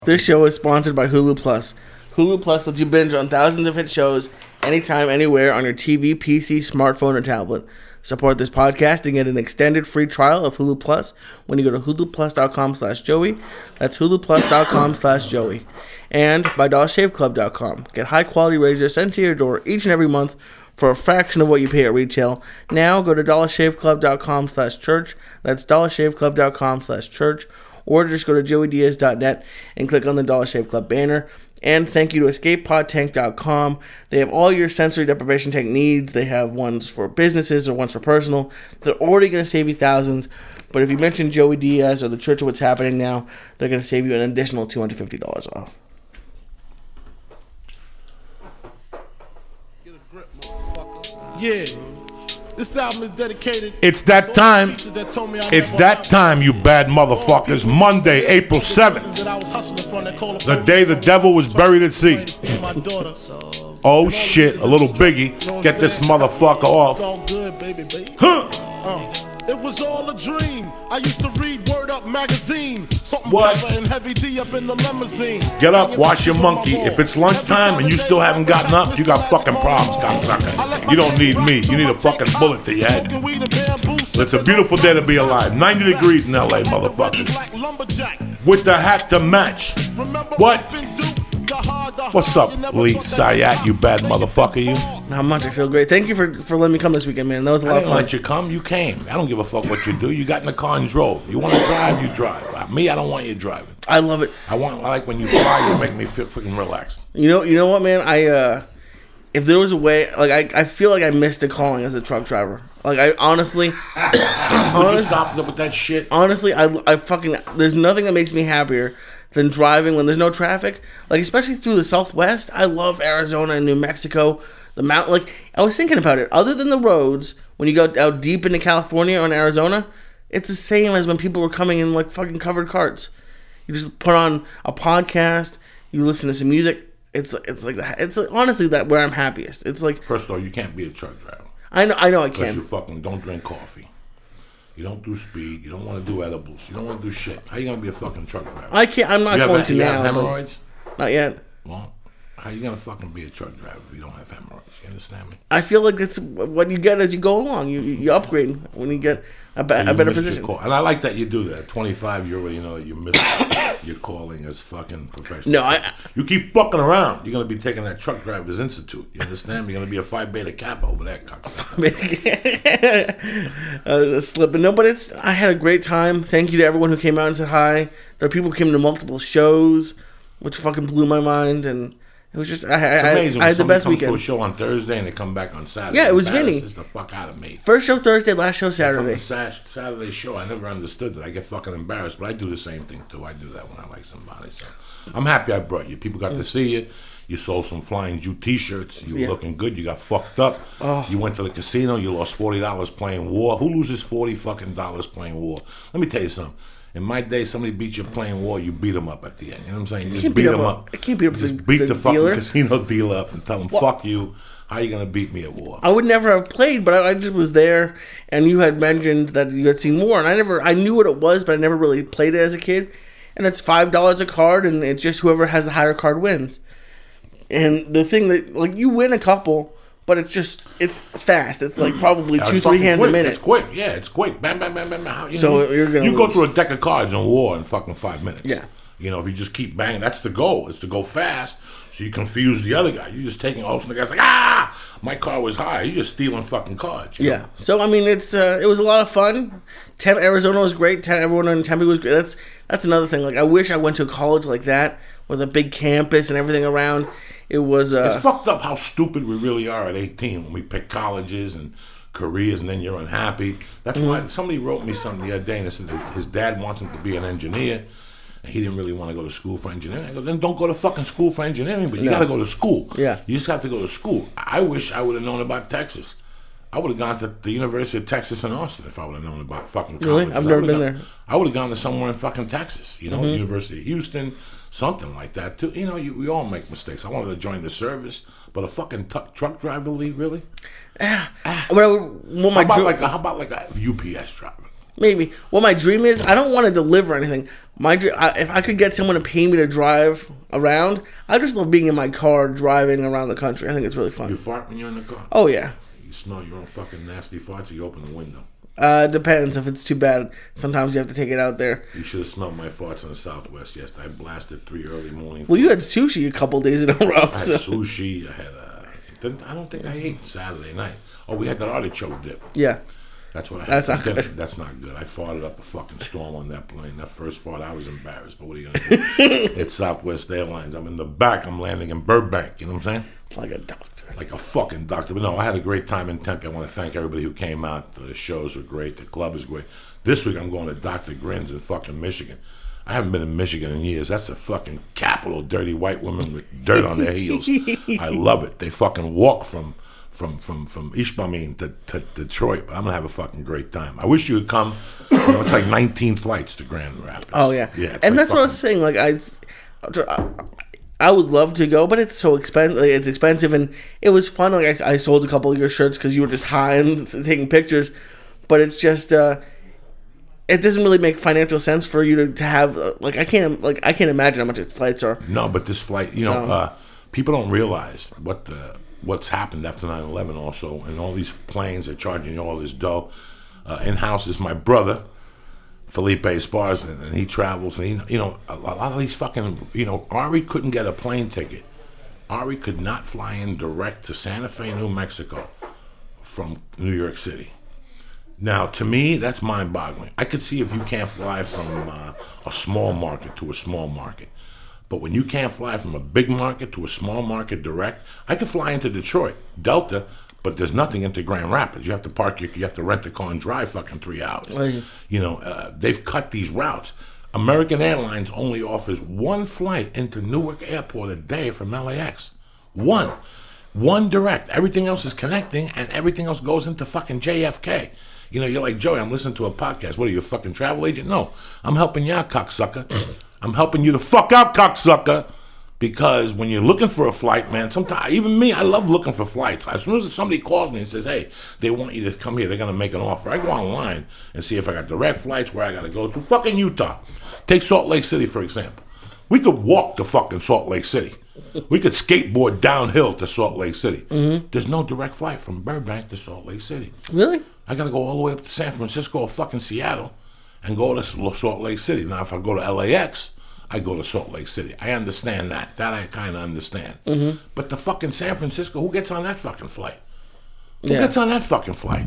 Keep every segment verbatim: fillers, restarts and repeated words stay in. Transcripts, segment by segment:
This show is sponsored by Hulu Plus. Hulu Plus lets you binge on thousands of hit shows anytime, anywhere on your T V, P C, smartphone, or tablet. Support this podcast and get an extended free trial of Hulu Plus when you go to huluplus.com slash Joey. That's huluplus.com slash Joey. And by dollar shave club dot com. Get high-quality razors sent to your door each and every month for a fraction of what you pay at retail. Now go to dollar shave club dot com slash church. That's dollar shave club dot com slash church. Or just go to joey diaz dot net and click on the Dollar Shave Club banner. And thank you to escape pod tank dot com. They have all your sensory deprivation tech needs. They have ones for businesses or ones for personal. They're already going to save you thousands. But if you mention Joey Diaz or the Church of What's Happening Now, they're going to save you an additional two hundred fifty dollars off. Get a grip, motherfucker. Yeah. This album is dedicated. It's that time. It's that time, you bad motherfuckers. Monday, April seventh. The day the devil was buried at sea. Oh shit, a little Biggie. Get this motherfucker off. Huh. It was all a dream. I used to read Word Up magazine. Something what? And Heavy D up in the limousine. Get up, wash your monkey. If it's lunchtime and you still haven't gotten up, you got fucking problems, cocksucker. You don't need me. You need a fucking bullet to your head. It's a beautiful day to be alive. ninety degrees in L A, motherfuckers. With the hat to match. What? What's up, Lee Sayat, you bad motherfucker, you? Not much. I feel great. Thank you for, for letting me come this weekend, man. That was a lot I of didn't fun. let you come. You came. I don't give a fuck what you do. You got in the car and drove. You want to drive, you drive. Me, I don't want you driving. I love it. I want. I like when you fly. You make me feel freaking relaxed. You know. You know what, man? I uh, if there was a way, like I, I feel like I missed a calling as a truck driver. Like I honestly, Would honest, you stop with that shit? Honestly, I, I fucking. There's nothing that makes me happier than driving when there's no traffic. Like especially through the Southwest. I love Arizona and New Mexico. The mountain. Like I was thinking about it. Other than the roads, when you go out deep into California or in Arizona, it's the same as when people were coming in like fucking covered carts. You just put on a podcast. You listen to some music. It's it's like that. It's like, honestly that where I'm happiest. It's like First of all, you can't be a truck driver. I know I know I Because can. you fucking don't drink coffee. You don't do speed. You don't want to do edibles. You don't want to do shit. How you gonna be a fucking truck driver? I can't. I'm not you going have, to you now. have hemorrhoids? Not yet. Well, how you gonna fucking be a truck driver if you don't have hemorrhoids? You understand me? I feel like that's what you get as you go along. You you upgrade when you get a, be, So a you better missed your position. call. And I like that you do that. At twenty-five, you already know that you missed your calling as fucking professional. No, I- You keep fucking around, you're gonna be taking that truck drivers institute. You understand? You're gonna be a Phi Beta Kappa over there, cocksucker. uh, slipping. No, but it's. I had a great time. Thank you to everyone who came out and said hi. There are people who came to multiple shows, which fucking blew my mind, and it was just. I, It's I, amazing I, I when had the somebody best comes weekend. to a show on Thursday and they come back on Saturday. Yeah, it was Embarrasses Vinny. the fuck out of me. First show Thursday, last show Saturday. Saturday. Saturday show, I never understood that. I get fucking embarrassed, but I do the same thing too. I do that when I like somebody. So I'm happy I brought you. People got to see you. You sold some Flying Jew T-shirts. You were Yeah. looking good. You got fucked up. Oh. You went to the casino. You lost forty dollars playing war. Who loses forty fucking dollars playing war? Let me tell you something. In my day, somebody beat you playing war, you beat them up at the end. You know what I'm saying? You just can't beat beat them up up. a- I can't beat up You just the- beat the the, fucking dealer. casino dealer up and tell him, fuck you. How you going to beat me at war? I would never have played, but I, I just was there, and you had mentioned that you had seen more, and I never. I knew what it was, but I never really played it as a kid. And it's five dollars a card, and it's just whoever has the higher card wins. And the thing that, like, you win a couple, but it's just, it's fast. It's like probably Yeah, two, it's three fucking hands quick. a minute. It's quick. Yeah, it's quick. Bam, bam, bam, bam, bam. How- You So know, you're gonna you go lose. through a deck of cards in war in fucking five minutes. Yeah. You know, if you just keep banging, that's the goal. Is to go fast, so you confuse the other guy. You're just taking all of a sudden the guy's like, ah, my card was high. You're just stealing fucking cards. you Yeah. know? So I mean, it's uh, it was a lot of fun. Tem- Arizona was great. Tem- everyone in Tempe was great. That's that's another thing. Like I wish I went to a college like that with a big campus and everything around. It was. Uh, It's fucked up how stupid we really are at eighteen when we pick colleges and careers and then you're unhappy. That's Mm-hmm. why somebody wrote me something the other day and they said that his dad wants him to be an engineer. And he didn't really want to go to school for engineering. I go, then don't go to fucking school for engineering, but you No. got to go to school. Yeah. You just have to go to school. I wish I would have known about Texas. I would have gone to the University of Texas in Austin if I would have known about fucking Really? colleges. I've I never would've been gone- there. I would have gone to somewhere in fucking Texas, you know, Mm-hmm. University of Houston, something like that too. You know, you, we all make mistakes. I wanted to join the service, but a fucking t- truck driver league, really? what I would, what my How about dream, like a, how about like a U P S driver? maybe what my dream is. I don't want to deliver anything. My dr- I, if I could get someone to pay me to drive around, I just love being in my car driving around the country. I think it's really fun. You fart when you're in the car? Oh yeah. You smell your own fucking nasty farts, or you open the window? Uh, depends if it's too bad. Sometimes you have to take it out there. You should have smelled my farts on the Southwest yesterday. I blasted three early morning. Well, you had sushi a couple days in a row. I had So. sushi. I had uh, didn't, I don't think I ate Saturday night. Oh, we had that artichoke dip. Yeah. That's what I had. That's not Dinner. good. That's not good. I farted up a fucking storm on that plane. That first fart, I was embarrassed. But what are you gonna do? It's Southwest Airlines. I'm in the back. I'm landing in Burbank. You know what I'm saying? Like a doctor. Like a fucking doctor. But no, I had a great time in Tempe. I want to thank everybody who came out. The shows were great. The club is great. This week I'm going to Doctor Grins in fucking Michigan. I haven't been in Michigan in years. That's the fucking capital of dirty white women with dirt on their heels. I love it. They fucking walk from from from from Ishmael to, to Detroit. But I'm gonna have a fucking great time. I wish you would come. You know, it's like nineteen flights to Grand Rapids. Oh yeah. Yeah. And like that's what I was saying. Like I. I would love to go, but it's so expensive. Like, it's expensive, and it was fun. Like I, I sold a couple of your shirts because you were just high and taking pictures. But it's just, uh, it doesn't really make financial sense for you to, to have. Uh, like I can't, like I can't imagine how much flights are. No, but this flight, you So- know, uh, people don't realize what the what's happened after nine eleven. Also, and all these planes are charging you all this dough. Uh, in house is my brother. Felipe Esparza, and, and he travels, and he, you know, a lot of these fucking, you know, Ari couldn't get a plane ticket. Ari could not fly in direct to Santa Fe, New Mexico from New York City. Now, to me, that's mind-boggling. I could see if you can't fly from uh, a small market to a small market. But when you can't fly from a big market to a small market direct, I could fly into Detroit, Delta, but there's nothing into Grand Rapids. You have to park your, you have to rent a car and drive fucking three hours. Right. You know, uh, they've cut these routes. American Airlines only offers one flight into Newark Airport a day from L A X. One. One direct. Everything else is connecting, and everything else goes into fucking J F K. You know, you're like, Joey, I'm listening to a podcast. What are you, a fucking travel agent? No. I'm helping you out, cocksucker. I'm helping you to fuck out, cocksucker. Because when you're looking for a flight, man, sometimes, even me, I love looking for flights. As soon as somebody calls me and says, hey, they want you to come here, they're going to make an offer, I go online and see if I got direct flights, where I got to go to. Fucking Utah. Take Salt Lake City, for example. We could walk to fucking Salt Lake City. We could skateboard downhill to Salt Lake City. Mm-hmm. There's no direct flight from Burbank to Salt Lake City. Really? I got to go all the way up to San Francisco or fucking Seattle and go to Salt Lake City. Now, if I go to L A X, I go to Salt Lake City. I understand that. That I kind of understand. Mm-hmm. But the fucking San Francisco, who gets on that fucking flight? Who Yeah. gets on that fucking flight?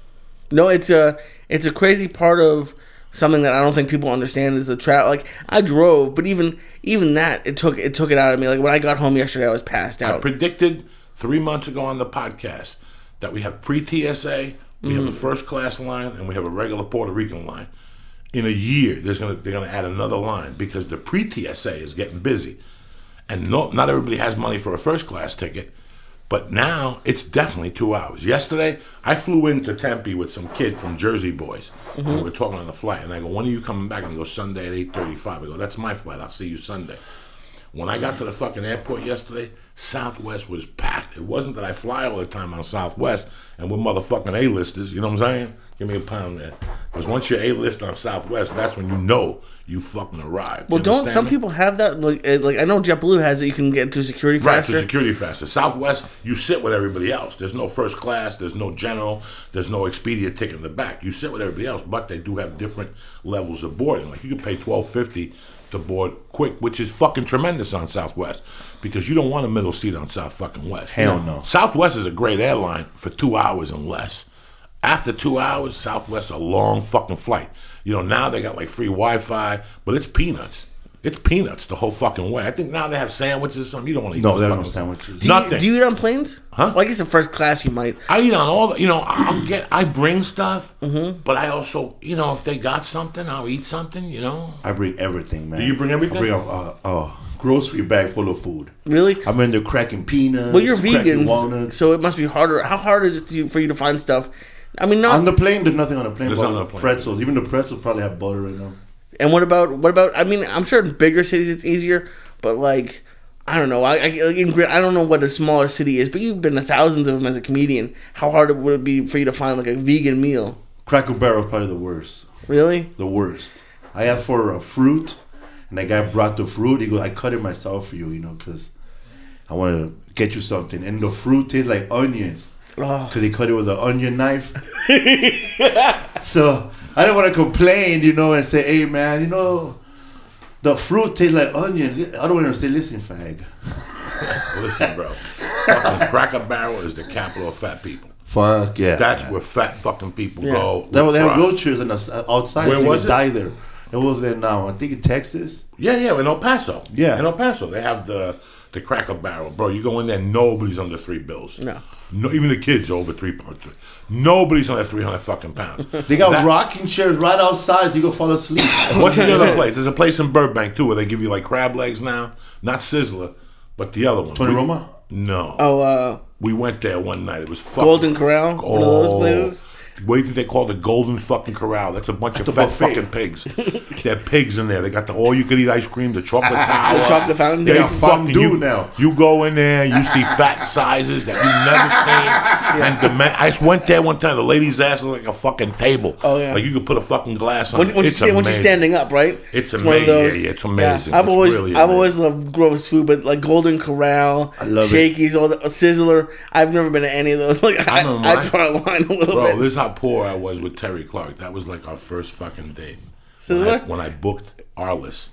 No, it's a it's a crazy part of something that I don't think people understand is the travel. Like I drove, but even even that it took it took it out of me. Like when I got home yesterday, I was passed I out. predicted three months ago on the podcast that we have pre-T S A, we Mm-hmm. have a first class line, and we have a regular Puerto Rican line. In a year, there's gonna they're gonna add another line because the pre-T S A is getting busy, and no, not everybody has money for a first class ticket. But now it's definitely two hours. Yesterday, I flew into Tempe with some kid from Jersey Boys, Mm-hmm. and we were talking on the flight. And I go, "When are you coming back?" And he goes, "Sunday at eight thirty-five." I go, "That's my flight. I'll see you Sunday." When I got to the fucking airport yesterday, Southwest was packed. It wasn't that I fly all the time on Southwest, and we're motherfucking A-listers, you know what I'm saying? Give me a pound there. Because once you're A-list on Southwest, that's when you know you fucking arrived. Well, You don't understand some me? people have that? Like, uh, like I know JetBlue has it. You can get through security Right, faster. for security faster. Southwest, you sit with everybody else. There's no first class, there's no general, there's no Expedia ticket in the back. You sit with everybody else, but they do have different levels of boarding. Like you can pay twelve fifty to board quick, which is fucking tremendous on Southwest because you don't want a middle seat on South fucking West. Hell no. Southwest is a great airline for two hours and less. After two hours, Southwest's a long fucking flight. You know, now they got like free Wi-Fi, but it's peanuts. It's peanuts the whole fucking way. I think now they have sandwiches or something. You don't want to eat No, those there are no fucking- sandwiches. do, Nothing. you, do you eat on planes? Huh? Well, I guess in first class you might. I eat on all the, you know, I'll get, I bring stuff, but I also, you know, if they got something, I'll eat something, you know. I bring everything, man. Do you bring everything? I bring a, a, a grocery bag full of food. Really? I'm in there cracking peanuts. Well, you're cracking vegan, walnuts. so it must be harder. How hard is it to, for you to find stuff? I mean, not. On the plane, there's nothing on the plane. There's but nothing on the plane. Pretzels. Even the pretzels probably have butter in them. And what about what about? I mean, I'm sure in bigger cities it's easier, but like, I don't know. I I, like in, Gr- I don't know what a smaller city is, but you've been to thousands of them as a comedian. How hard would it be for you to find like a vegan meal? Cracker Barrel is probably the worst. Really? The worst. I asked for a fruit, And the guy brought the fruit. He goes, I cut it myself for you, you know, because I want to get you something. And the fruit tastes like onions. Because he cut it with an onion knife. So I didn't want to complain, you know, and say, hey, man, you know, the fruit tastes like onion. I don't want to say, listen, fag. Listen, bro. Fucking Cracker Barrel is the capital of fat people. Fuck, yeah. That's where fat fucking people Yeah. go. They, they have pride. wheelchairs in the, outside. Where so you was could it? die there. It was in, uh, I think in Texas. Yeah, yeah, in El Paso. Yeah. In El Paso. They have the the Cracker Barrel. Bro, you go in there, nobody's under three bills. No. No, even the kids are over three pounds. Nobody's under three hundred fucking pounds. They got That- rocking chairs right outside so you go fall asleep. What's the other place? There's a place in Burbank, too, where they give you, like, crab legs now. Not Sizzler, but the other one. Tony We- Roma? No. Oh, uh, We went there one night. It was fucking... Golden Corral, one of those places. What do you think they call the Golden fucking Corral? That's a bunch That's of a fat buffet. fucking pigs. They're pigs in there. They got the all-you-can-eat ice cream, the chocolate tower. The chocolate fountain. They They got fucking fondue you, now. You go in there, you see fat sizes that you've never seen. And the man, I went there one time. The lady's ass was like a fucking table. Oh, yeah. Like you could put a fucking glass on When, it. when, It's you, when you're amazing. standing up, right? It's one of amazing. those- Yeah, yeah, it's amazing. I've It's always, really I've amazing. always loved gross food, but like Golden Corral, I love it. Shakey's, all the Sizzler. I've never been to any of those. Like I, remember I mine. draw a line a little Bro, bit. this is how poor I was with Terry Clark. That was like our first fucking date. When I, Sizzler? when I booked Arliss,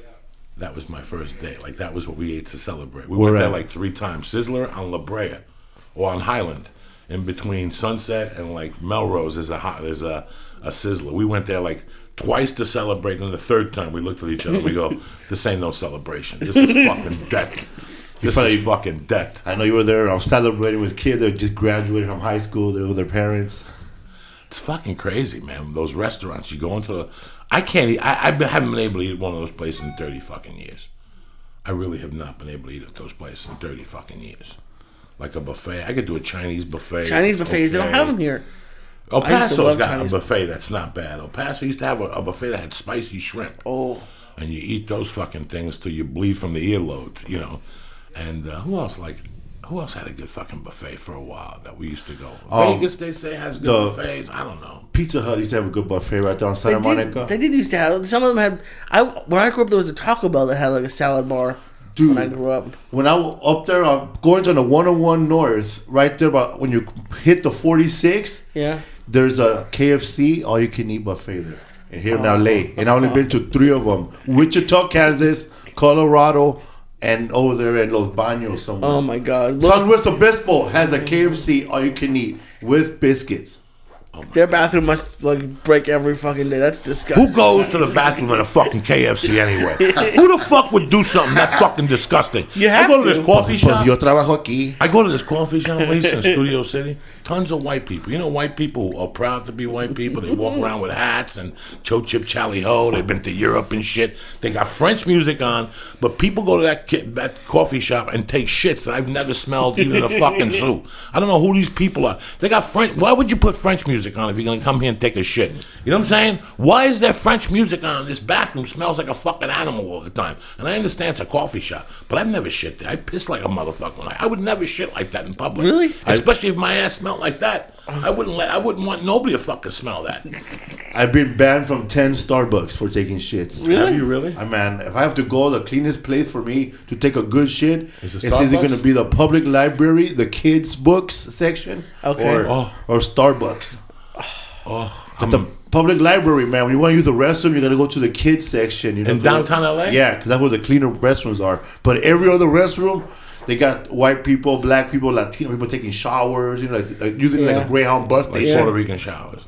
that was my first date. Like that was what we ate to celebrate. We Where went there at? like three times. Sizzler on La Brea, or on Highland, in between Sunset and like Melrose. There's a hot, there's a a Sizzler. We went there like twice to celebrate, and the third time we looked at each other. and We go, "This ain't no celebration. This is fucking debt. This probably- is fucking debt." I know you were there. I was celebrating with kids that just graduated from high school. They're with their parents. It's fucking crazy, man. Those restaurants, you go into, I can't eat. I, I haven't been able to eat at one of those places in thirty fucking years. I really have not been able to eat at those places in thirty fucking years. Like a buffet, I could do a Chinese buffet. Chinese It's buffets, they don't okay. have them here. El I used to Paso's love got Chinese- a buffet that's not bad. El Paso used to have a, a buffet that had spicy shrimp. Oh, And you eat those fucking things till you bleed from the earlobe, you know. And uh, who else like? Who else had a good fucking buffet for a while that we used to go? Um, Vegas, they say, has good the- buffets. I don't know. Pizza Hut used to have a good buffet right there on they Santa did, Monica. they did used to have. Some of them had. I when I grew up, there was a Taco Bell that had like a salad bar. Dude. When I grew up, When I was up there, I'm going to the one oh one North, right there, about when you hit the forty-six, yeah. there's a K F C all you can eat buffet there. And here in L A. And I've only been to three of them: Wichita, Kansas, Colorado, and over there in Los Baños somewhere. Oh my God, San Luis Obispo has a K F C all you can eat with biscuits. their bathroom must like break every fucking day. That's disgusting. Who goes to the bathroom in a fucking K F C anyway? Who the fuck would do something that fucking disgusting? You I have go to to. this coffee Pues shop. yo trabajo aquí. I go to this coffee shop place in Studio City. Tons of white people. You know, white people are proud to be white people. They walk around with hats and Cho Chip Charlie Ho. They've been to Europe and shit. They got French music on, but people go to that ki- that coffee shop and take shits that I've never smelled even in a fucking zoo. I don't know who these people are. They got French. Why would you put French music on if you're gonna come here and take a shit? You know what I'm saying? Why is there French music on? This bathroom smells like a fucking animal all the time. And I understand it's a coffee shop, but I've never shit there. I piss like a motherfucker. When I, I would never shit like that in public. Really? Especially if my ass smelled like that. I wouldn't let. I wouldn't want nobody to fucking smell that. I've been banned from ten Starbucks for taking shits. Really? you really? I man, if I have to go, the cleanest place for me to take a good shit, Is it's it either Starbucks? going to be the public library, the kids' books section, Okay. or, Oh. or Starbucks. Oh, But the public library, man, when you want to use the restroom, you got to go to the kids section. You know, In 'cause- downtown L A? Yeah, because that's where the cleaner restrooms are. But every other restroom, they got white people, black people, Latino people taking showers, you know, like, like using like Yeah. a Greyhound bus like station. Puerto Rican showers.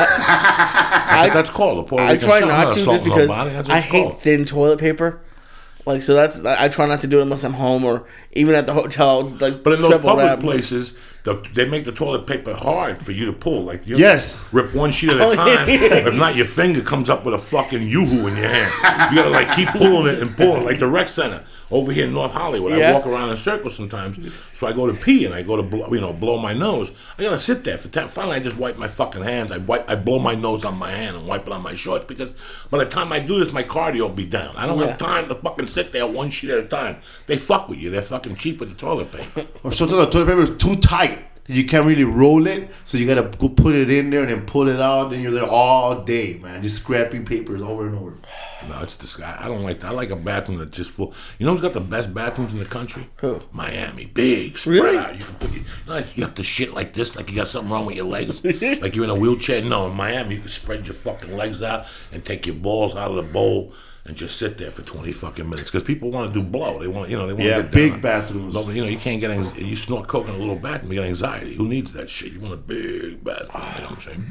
I, That's called a Puerto I Rican try shower. I'm not to just assaulting because nobody. That's what I it's hate called. thin toilet paper. Like so, that's I try not to do it unless I'm home or even at the hotel. Like, But in those triple public wrap. places, the, they make the toilet paper hard for you to pull. Like you Yes. rip one sheet at a Oh, yeah, time. yeah. If not, your finger comes up with a fucking yoo-hoo in your hand. You gotta like keep pulling it and pulling, like the rec center over here in North Hollywood. I Yeah. walk around in circles sometimes, so I go to pee and I go to blow, you know blow my nose. I gotta sit there for ten. Finally, I just wipe my fucking hands. I wipe, I blow my nose on my hand and wipe it on my shorts because by the time I do this, my cardio will be down. I don't Yeah. have time to fucking sit there one sheet at a time. They fuck with you. They're fucking cheap with the toilet paper. Or sometimes the toilet paper is too tight. You can't really roll it, so you gotta go put it in there and then pull it out, and you're there all day, man, just scrapping papers over and over. No, it's this guy. I don't like that. I like a bathroom that's just full. You know who's got the best bathrooms in the country? Who? Miami. Big, spread Really? out. You can put your, you, know, you have to shit like this, like you got something wrong with your legs, like you're in a wheelchair. No, in Miami, you can spread your fucking legs out and take your balls out of the bowl and just sit there for twenty fucking minutes because people want to do blow. They want, you know, they want Yeah, to get big down. bathrooms. Nobody, you know, you can't get anx- you snort coke in a little bathroom, you get anxiety. Who needs that shit? You want a big bathroom. You know what I'm saying?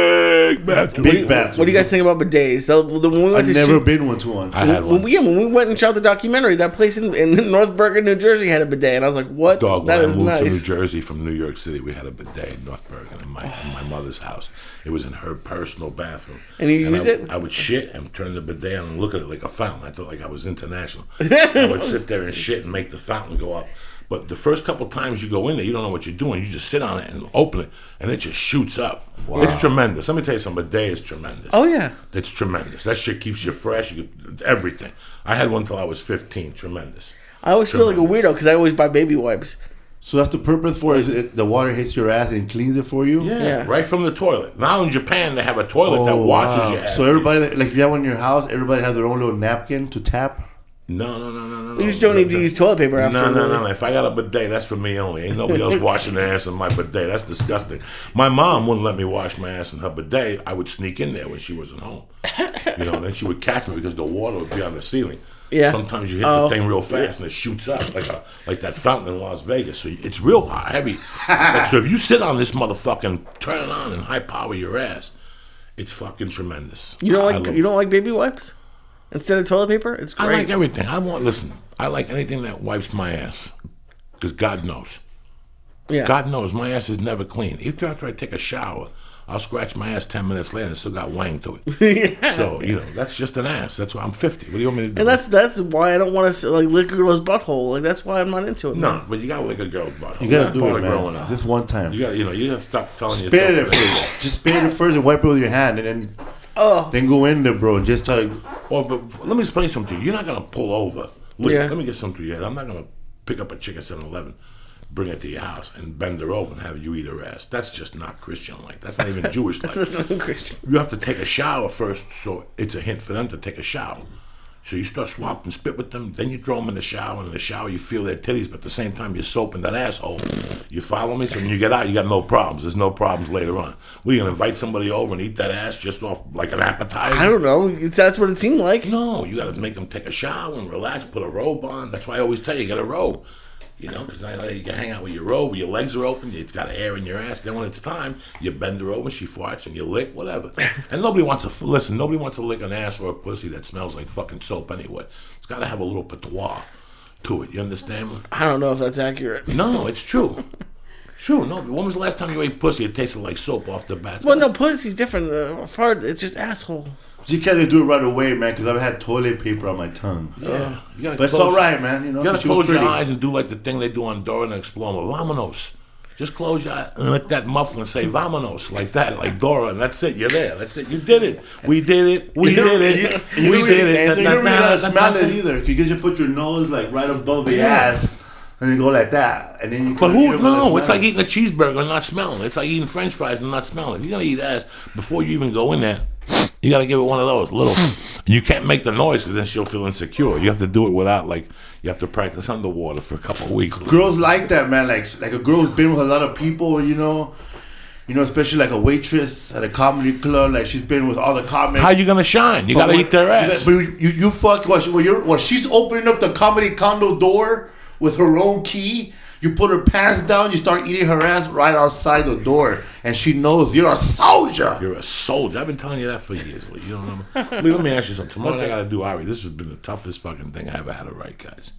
Big bathroom. Big bathroom. What do you guys think about bidets? The, the, when we went I've to never shoot- been one to one. I had When one. we, yeah, when we went and shot the documentary, that place in, in North Bergen, New Jersey had a bidet, and I was like, "What? Dog, that when is I moved to New nice." Jersey from New York City, we had a bidet in North Bergen in my in my mother's house. It was in her personal bathroom. And you used I, it? I would shit and turn the bidet on and look at it like a fountain. I thought like I was international. I would sit there and shit and make the fountain go up. But the first couple times you go in there, you don't know what you're doing. You just sit on it and open it, and it just shoots up. Wow. It's tremendous. Let me tell you something. Bidet is tremendous. Oh yeah. It's tremendous. That shit keeps you fresh. You get everything. I had one till I was fifteen. Tremendous. I always feel like a Tremendous. weirdo because I always buy baby wipes. So that's the purpose for it. Is it the water hits your ass and cleans it for you? Yeah, Yeah. right from the toilet. Now in Japan, they have a toilet that Oh, washes wow. your ass. So everybody, that- like if you have one in your house, everybody has their own little napkin to tap. No, no, no, no, no. You just don't need to use toilet paper No, after. no, no, really. no. If I got a bidet, that's for me only. Ain't nobody else washing their ass in my bidet. That's disgusting. My mom wouldn't let me wash my ass in her bidet. I would sneak in there when she wasn't home. You know, and then she would catch me because the water would be on the ceiling. Yeah. Sometimes you hit Oh. the thing real fast and it shoots up like a like that fountain in Las Vegas. So it's real hot, heavy. Like, so if you sit on this motherfucking, turn it on and high power your ass, it's fucking tremendous. You don't I like love you don't like baby wipes instead of toilet paper? It's I great. like everything. I want, listen, I like anything that wipes my ass. Because God knows. yeah. God knows my ass is never clean. Even after I take a shower, I'll scratch my ass ten minutes later and it's still got wang to it. Yeah. So, you know, that's just an ass. That's why I'm fifty. What do you want me to do? And that's that's why I don't want to like lick a girl's butthole. Like that's why I'm not into it. no, man. but you gotta lick a girl's butt. You gotta That's do part it, of man. growing up. Just one time. You gotta, you know, you gotta stop telling Spit it at yourself. first. Just spit it first and wipe it with your hand, and then Oh, then go in there, bro, and just try to. Or, but let me explain something to you. You're not gonna pull over. Look, Yeah. let me get something to your head. I'm not gonna pick up a chick at seven eleven, bring it to your house, and bend her over and have you eat her ass. That's just not Christian like. That's not even Jewish like. that's not Christian. You have to take a shower first, so it's a hint for them to take a shower. So you start swapping spit with them, then you throw them in the shower, and in the shower you feel their titties, but at the same time you're soaping that asshole. You follow me? So when you get out, you got no problems. There's no problems later on. We're going to invite somebody over and eat that ass just off like an appetizer? I don't know. That's what it seemed like. No, you got to make them take a shower and relax, put a robe on. That's why I always tell you, get a robe. You know, because you can hang out with your robe, your legs are open, you've got air in your ass. Then when it's time, you bend her over, she farts, and you lick, whatever. And nobody wants to, listen, nobody wants to lick an ass or a pussy that smells like fucking soap anyway. It's got to have a little patois to it. You understand me? I don't know if that's accurate. No, it's true. True, no. When was the last time you ate pussy? It tasted like soap off the bat. Well, no, pussy's different. Uh, hard. It's just asshole. You can't do it right away, man, because I've had toilet paper on my tongue. Yeah. You gotta But it's close- all right, man. You know, You gotta she was close your pretty. eyes and do like the thing they do on Dora the Explorer. Vamonos. Just close your eyes and let that muffler say vamonos like that, like Dora, and that's it. You're there. That's it. You did it. We did it. We You don't- did you- it. you We don't did really- it. You don't really gotta smell it either. You just put your nose like right above the Yeah. ass, and you go like that, and then you. But can who? eat it No, without it's like smelling. eating a cheeseburger and not smelling. It's like eating French fries and not smelling. If you're gonna eat ass before you even go in there, you gotta give it one of those little. And you can't make the noise because then she'll feel insecure. You have to do it without like. You have to practice underwater for a couple of weeks. Girls like that, man. Like like a girl's been with a lot of people, you know. You know, especially like a waitress at a comedy club. Like she's been with all the comics. How you gonna shine? You But gotta when- eat their you ass. got- But you, you, you fuck while, she, while, you're, while she's opening up the comedy condo door with her own key. You put her pants down. You start eating her ass right outside the door, and she knows you're a soldier. You're a soldier. I've been telling you that for years, Lee. You don't know. Lee, let me ask you something. Tomorrow I gotta do Ari. This has been the toughest fucking thing I ever had to write, guys.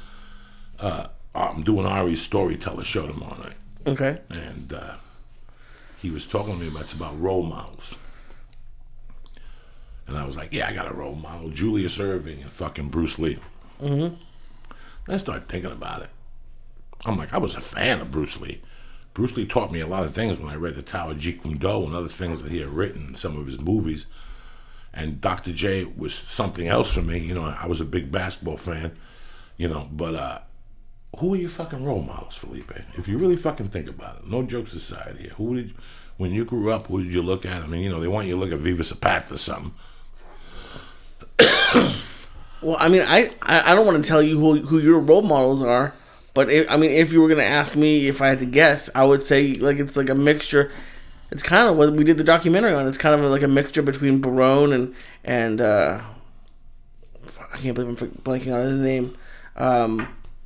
Uh, I'm doing Ari's storyteller show tomorrow night, Okay. and uh, he was talking to me about it's about role models, and I was like, yeah, I got a role model, Julius Erving and fucking Bruce Lee. Mm-hmm. Then I started thinking about it. I'm like, I was a fan of Bruce Lee. Bruce Lee taught me a lot of things when I read the Tao of Jeet Kune Do and other things that he had written in some of his movies. And Doctor J was something else for me. You know, I was a big basketball fan, you know, but uh, who are your fucking role models, Felipe? If you really fucking think about it, no jokes aside here. Who did, you, when you grew up, who did you look at? I mean, you know, they want you to look at Viva Zapata or something. Well, I mean, I, I, I don't want to tell you who who your role models are, but if, I mean, if you were gonna ask me if I had to guess, I would say like it's like a mixture. It's kind of what we did the documentary on. It's kind of like a mixture between Barone and and uh, I can't believe I'm blanking on his name. Um,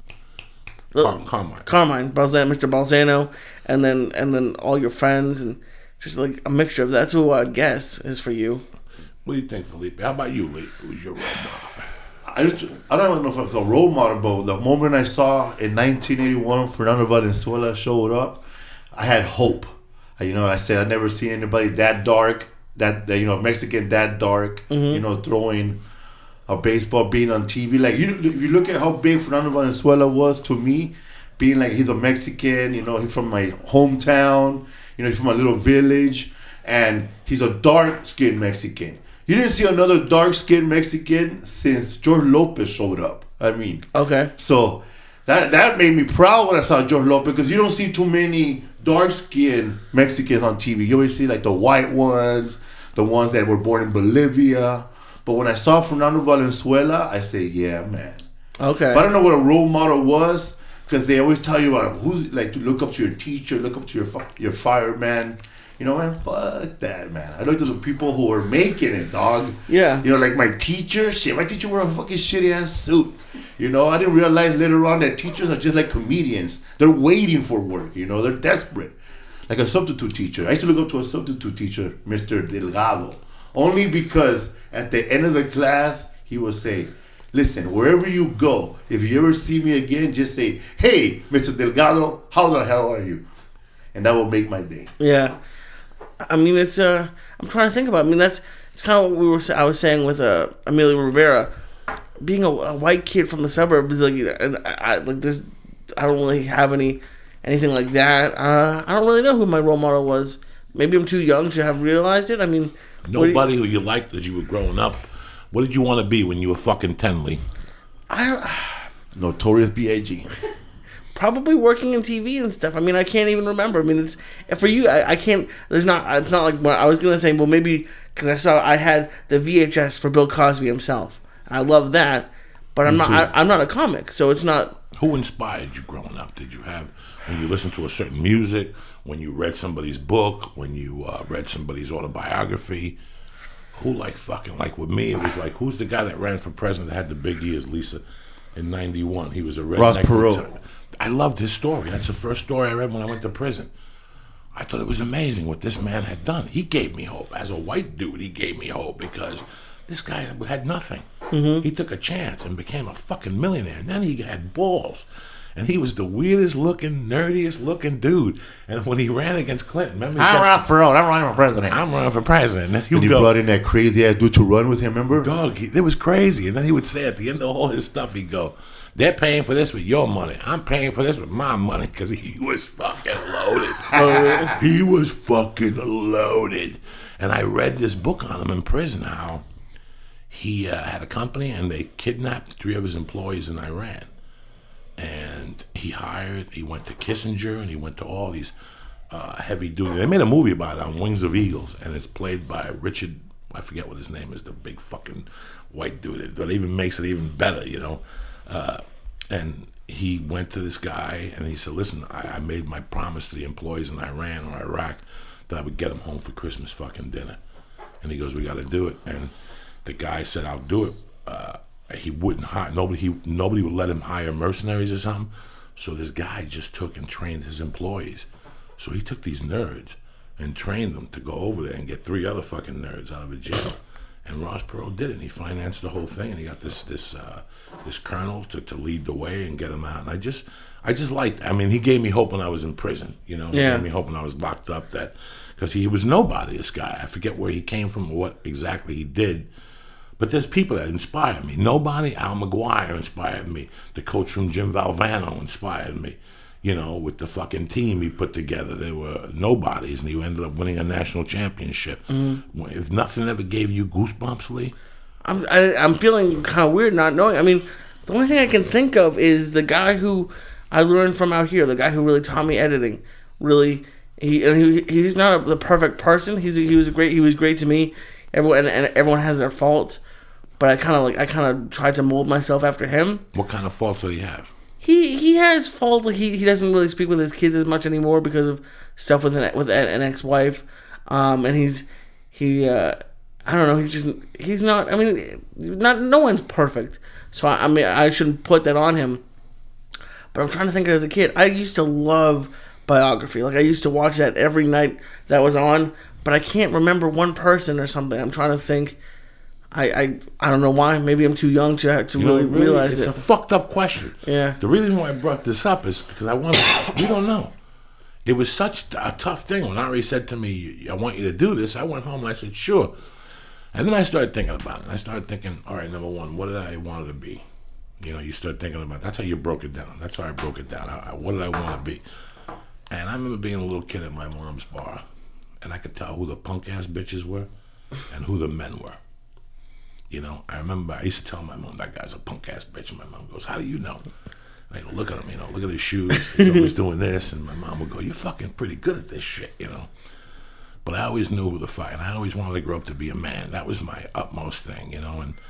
Car- Carmine. Carmine, Balzano, Mister Balzano, and then and then all your friends, and just like a mixture of that's who I'd guess is for you. What do you think, Felipe? How about you, Lee? Who's your role model? I just, I don't know if it's a role model, but the moment I saw in nineteen eighty-one Fernando Valenzuela showed up, I had hope. You know, I said I'd never seen anybody that dark, that, that you know, Mexican that dark, mm-hmm. you know, throwing a baseball, being on T V. Like, you, if you look at how big Fernando Valenzuela was to me, being like he's a Mexican, you know, he's from my hometown, you know, he's from a little village, and he's a dark-skinned Mexican. You didn't see another dark-skinned Mexican since George Lopez showed up. I mean, okay. So that that made me proud when I saw George Lopez, because you don't see too many dark-skinned Mexicans on T V. You always see like the white ones, the ones that were born in Bolivia. But when I saw Fernando Valenzuela, I say, yeah, man. Okay. But I don't know what a role model was, because they always tell you about who's like to look up to your teacher, look up to your your fireman. You know, man, fuck that, man. I looked at the people who were making it, dog. Yeah. You know, like my teacher, shit, my teacher wore a fucking shitty ass suit. You know, I didn't realize later on that teachers are just like comedians. They're waiting for work, you know, they're desperate. Like a substitute teacher. I used to look up to a substitute teacher, Mister Delgado, only because at the end of the class, he would say, listen, wherever you go, if you ever see me again, just say, hey, Mister Delgado, how the hell are you? And that will make my day. Yeah. I mean, it's, uh, I'm trying to think about it. I mean, that's, it's kind of what we were, I was saying with, uh, Emilio Rivera. Being a, a white kid from the suburbs, like, I, I, like, there's, I don't really have any, anything like that. Uh, I don't really know who my role model was. Maybe I'm too young to have realized it. I mean, nobody you, who you liked as you were growing up. What did you want to be when you were fucking ten, Lee? I don't. Notorious B I G Probably working in T V and stuff. I mean, I can't even remember. I mean, it's for you. I, I can't. There's not. It's not like what I was gonna say. Well, maybe because I saw I had the V H S for Bill Cosby himself. I love that, but I'm Me not. too. I, I'm not a comic, so it's not. Who inspired you growing up? Did you have when you listened to a certain music, when you read somebody's book, when you uh, read somebody's autobiography? Who like fucking like with me? It was like, who's the guy that ran for president that had the big ears, Lisa, in ninety-one? He was a redneck. Ross Perot. I loved his story. That's the first story I read when I went to prison. I thought it was amazing what this man had done. He gave me hope. As a white dude, he gave me hope because this guy had nothing. Mm-hmm. He took a chance and became a fucking millionaire. And then he had balls. And he was the weirdest looking, nerdiest looking dude. And when he ran against Clinton, remember? He I'm kept Ross Perot. I'm running for president. I'm running for president. And, and he go, brought in that crazy ass dude to run with him, remember? Dog, he, it was crazy. And then he would say at the end of all his stuff, he'd go, they're paying for this with your money. I'm paying for this with my money, because he was fucking loaded. He was fucking loaded. And I read this book on him in prison, how he uh, had a company and they kidnapped three of his employees in Iran. And he hired, he went to Kissinger and he went to all these uh, heavy duty. They made a movie about it on Wings of Eagles, and it's played by Richard, I forget what his name is, the big fucking white dude. That even makes it even better, you know. Uh, and he went to this guy and he said, listen, I, I made my promise to the employees in Iran or Iraq that I would get them home for Christmas fucking dinner. And he goes, we got to do it. And the guy said, I'll do it. Uh, he wouldn't hire, nobody, he, nobody would let him hire mercenaries or something. So this guy just took and trained his employees. So he took these nerds and trained them to go over there and get three other fucking nerds out of a jail. And Ross Perot did it. And he financed the whole thing, and he got this this uh, this colonel to, to lead the way and get him out. And I just I just liked. I mean, he gave me hope when I was in prison. You know, he yeah. gave me hope when I was locked up. That because he was nobody. This guy, I forget where he came from or what exactly he did. But there's people that inspired me. Nobody. Al McGuire inspired me. The coach from Jim Valvano inspired me. You know, with the fucking team he put together, they were nobodies, and he ended up winning a national championship. Mm-hmm. If nothing ever gave you goosebumps, Lee? I'm I, I'm feeling kind of weird not knowing. I mean, the only thing I can think of is the guy who I learned from out here. The guy who really taught me editing, really, he and he he's not the perfect person. He's he was great. He was great to me. Everyone and everyone has their faults, but I kind of like I kind of tried to mold myself after him. What kind of faults do he have? He he has faults. Like he, he doesn't really speak with his kids as much anymore because of stuff with an with an ex-wife, um, and he's he uh, I don't know. He's just he's not. I mean, not no one's perfect. So I, I mean, I shouldn't put that on him. But I'm trying to think of as a kid. I used to love Biography. Like I used to watch that every night that was on. But I can't remember one person or something. I'm trying to think. I I, I don't know why. Maybe I'm too young to to You really, know, really realize it's it. It's a fucked up question. Yeah. The reason why I brought this up is because I want to, we don't know. It was such a tough thing. When Ari said to me, I want you to do this, I went home and I said, sure. And then I started thinking about it. I started thinking, all right, number one, what did I want to be? You know, you start thinking about, that's how you broke it down. That's how I broke it down. I, I, what did I want to be? And I remember being a little kid at my mom's bar, and I could tell who the punk-ass bitches were and who the men were. You know, I remember I used to tell my mom, that guy's a punk-ass bitch. And my mom goes, how do you know? I go, look at him, you know, look at his shoes. He's always doing this. And my mom would go, you're fucking pretty good at this shit, you know. But I always knew who the fight, and I always wanted to grow up to be a man. That was my utmost thing, you know. And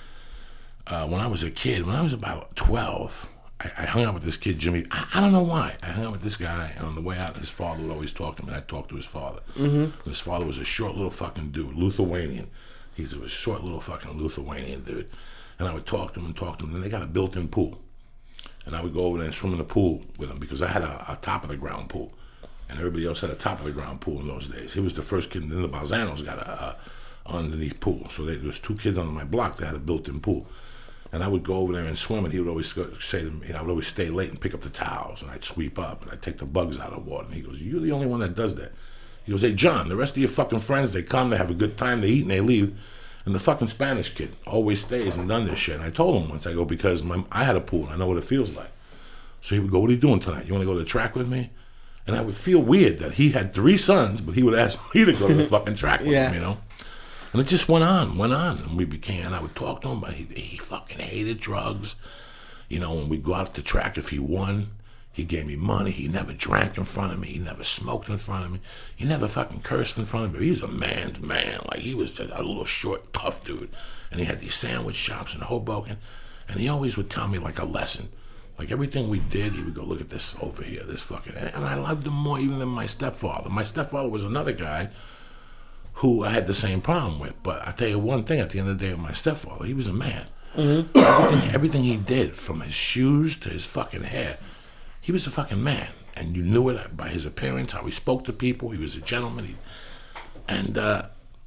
uh, when I was a kid, when I was about twelve, I, I hung out with this kid, Jimmy. I, I don't know why. I hung out with this guy, and on the way out, his father would always talk to me, and I'd talk to his father. Mm-hmm. His father was a short little fucking dude, Lithuanian. He was a short little fucking Lithuanian dude. And I would talk to him and talk to him, and they got a built-in pool. And I would go over there and swim in the pool with him because I had a, a top-of-the-ground pool. And everybody else had a top-of-the-ground pool in those days. He was the first kid, and then the Balzanos got a, a underneath pool. So they, there was two kids on my block that had a built-in pool. And I would go over there and swim, and he would always go, say to me, I would always stay late and pick up the towels, and I'd sweep up, and I'd take the bugs out of the water. And he goes, you're the only one that does that. He goes, hey, John, the rest of your fucking friends, they come, they have a good time, they eat, and they leave. And the fucking Spanish kid always stays and done this shit. And I told him once, I go, because my, I had a pool, and I know what it feels like. So he would go, what are you doing tonight? You want to go to the track with me? And I would feel weird that he had three sons, but he would ask me to go to the fucking track with Yeah. him, you know? And it just went on, went on. And we became, and I would talk to him, but he, he fucking hated drugs. You know, when we'd go out to the track, if he won, he gave me money. He never drank in front of me. He never smoked in front of me. He never fucking cursed in front of me. He was a man's man. Like, he was just a little short, tough dude. And he had these sandwich shops in Hoboken. And he always would tell me, like, a lesson. Like, everything we did, he would go, look at this over here, this fucking... And I loved him more even than my stepfather. My stepfather was another guy who I had the same problem with. But I tell you one thing, at the end of the day with my stepfather, he was a man. Mm-hmm. Everything, everything he did, from his shoes to his fucking hair, he was a fucking man. And you knew it by his appearance, how he spoke to people. He was a gentleman. He, and, uh,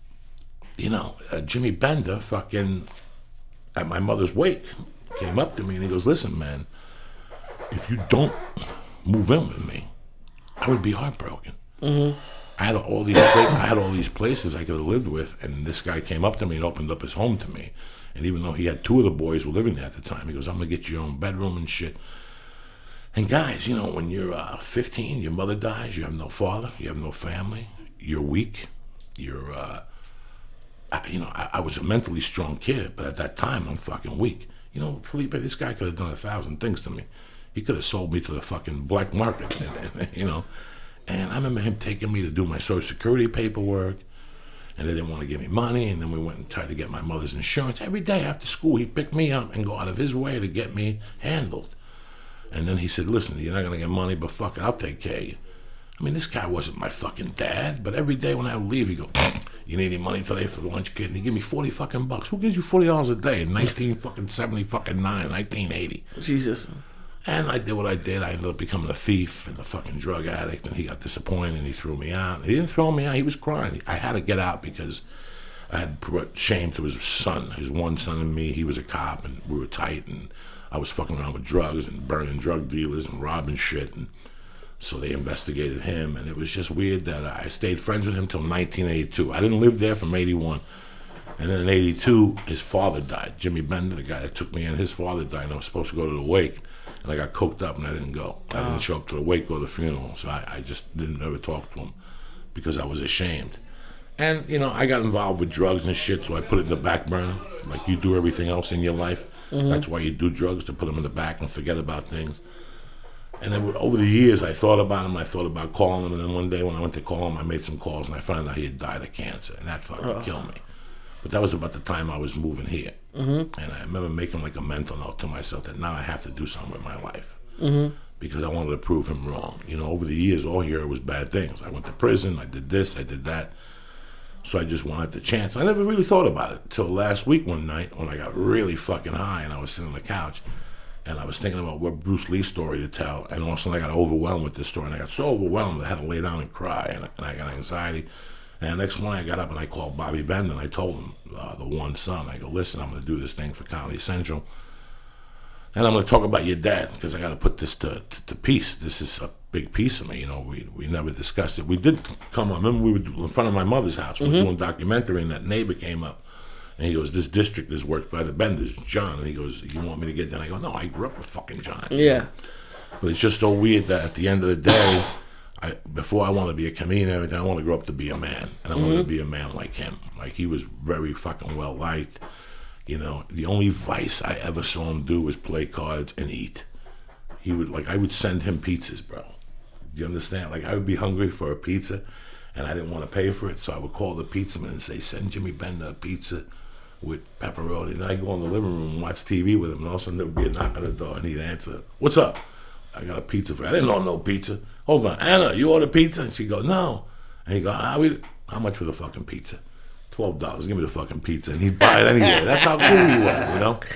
you know, uh, Jimmy Bender fucking, at my mother's wake, came up to me and he goes, listen, man, if you don't move in with me, I would be heartbroken. Mm-hmm. I had all these pla- I had all these places I could have lived with, and this guy came up to me and opened up his home to me. And even though he had two of the boys who were living there at the time, he goes, I'm gonna get you your own bedroom and shit. And guys, you know, when you're uh, fifteen, your mother dies, you have no father, you have no family, you're weak, you're, uh, I, you know, I, I was a mentally strong kid, but at that time, I'm fucking weak. You know, Felipe, this guy could have done a thousand things to me. He could have sold me to the fucking black market, and, and, you know. And I remember him taking me to do my Social Security paperwork, and they didn't want to give me money, and then we went and tried to get my mother's insurance. Every day after school, he'd pick me up and go out of his way to get me handled. And then he said, listen, you're not going to get money, but fuck it, I'll take care of you. I mean, this guy wasn't my fucking dad, but every day when I would leave, he'd go, you need any money today for the lunch, kid? And he'd give me forty fucking bucks. Who gives you forty dollars a day in nineteen fucking seventy fucking nine, nineteen eighty? Jesus. And I did what I did. I ended up becoming a thief and a fucking drug addict, and he got disappointed and he threw me out. He didn't throw me out, he was crying. I had to get out because I had brought shame to his son, his one son and me. He was a cop and we were tight, and I was fucking around with drugs and burning drug dealers and robbing shit. And so they investigated him, and it was just weird that I stayed friends with him until nineteen eighty-two. I didn't live there from eighty-one. And then in eighty-two, his father died. Jimmy Bender, the guy that took me in, his father died, and I was supposed to go to the wake. And I got coked up and I didn't go. I didn't show up to the wake or the funeral. So I, I just didn't ever talk to him because I was ashamed. And, you know, I got involved with drugs and shit, so I put it in the back burner. Like you do everything else in your life. Mm-hmm. That's why you do drugs, to put them in the back and forget about things. And then over the years, I thought about him. I thought about calling him. And then one day when I went to call him, I made some calls, and I found out he had died of cancer. And that fucking uh. killed me. But that was about the time I was moving here. Mm-hmm. And I remember making like a mental note to myself that now I have to do something with my life. Mm-hmm. Because I wanted to prove him wrong. You know, over the years, all here was bad things. I went to prison. I did this. I did that. So I just wanted the chance. I never really thought about it until last week one night when I got really fucking high and I was sitting on the couch. And I was thinking about what Bruce Lee's story to tell, and all of a sudden I got overwhelmed with this story, and I got so overwhelmed that I had to lay down and cry, and, and I got anxiety. And the next morning I got up and I called Bobby Bend, and I told him, uh, the one son, I go, listen, I'm going to do this thing for Comedy Central, and I'm going to talk about your dad, because I got to put this to, to, to peace. This is a big piece of me, you know, we we never discussed it. We did come on, remember we were in front of my mother's house, we were mm-hmm. doing a documentary, and that neighbor came up. And he goes, this district is worked by the Benders, John. And he goes, you want me to get there? And I go, no, I grew up with fucking John. Yeah. But it's just so weird that at the end of the day, I before I want to be a comedian and everything, I want to grow up to be a man. And I mm-hmm. want to be a man like him. Like, he was very fucking well-liked. You know, the only vice I ever saw him do was play cards and eat. He would, like, I would send him pizzas, bro. Do you understand? Like, I would be hungry for a pizza, and I didn't want to pay for it, so I would call the pizza man and say, send Jimmy Bender a pizza with pepperoni. And then I'd go in the living room and watch T V with him, and all of a sudden there would be a knock on the door, and he'd answer, what's up? I got a pizza for you. I didn't know no pizza. Hold on, Anna, you order pizza? And she'd go, no. And he'd go, how, we, how much for the fucking pizza? twelve dollars, give me the fucking pizza. And he'd buy it anyway. That's how cool he was, you know?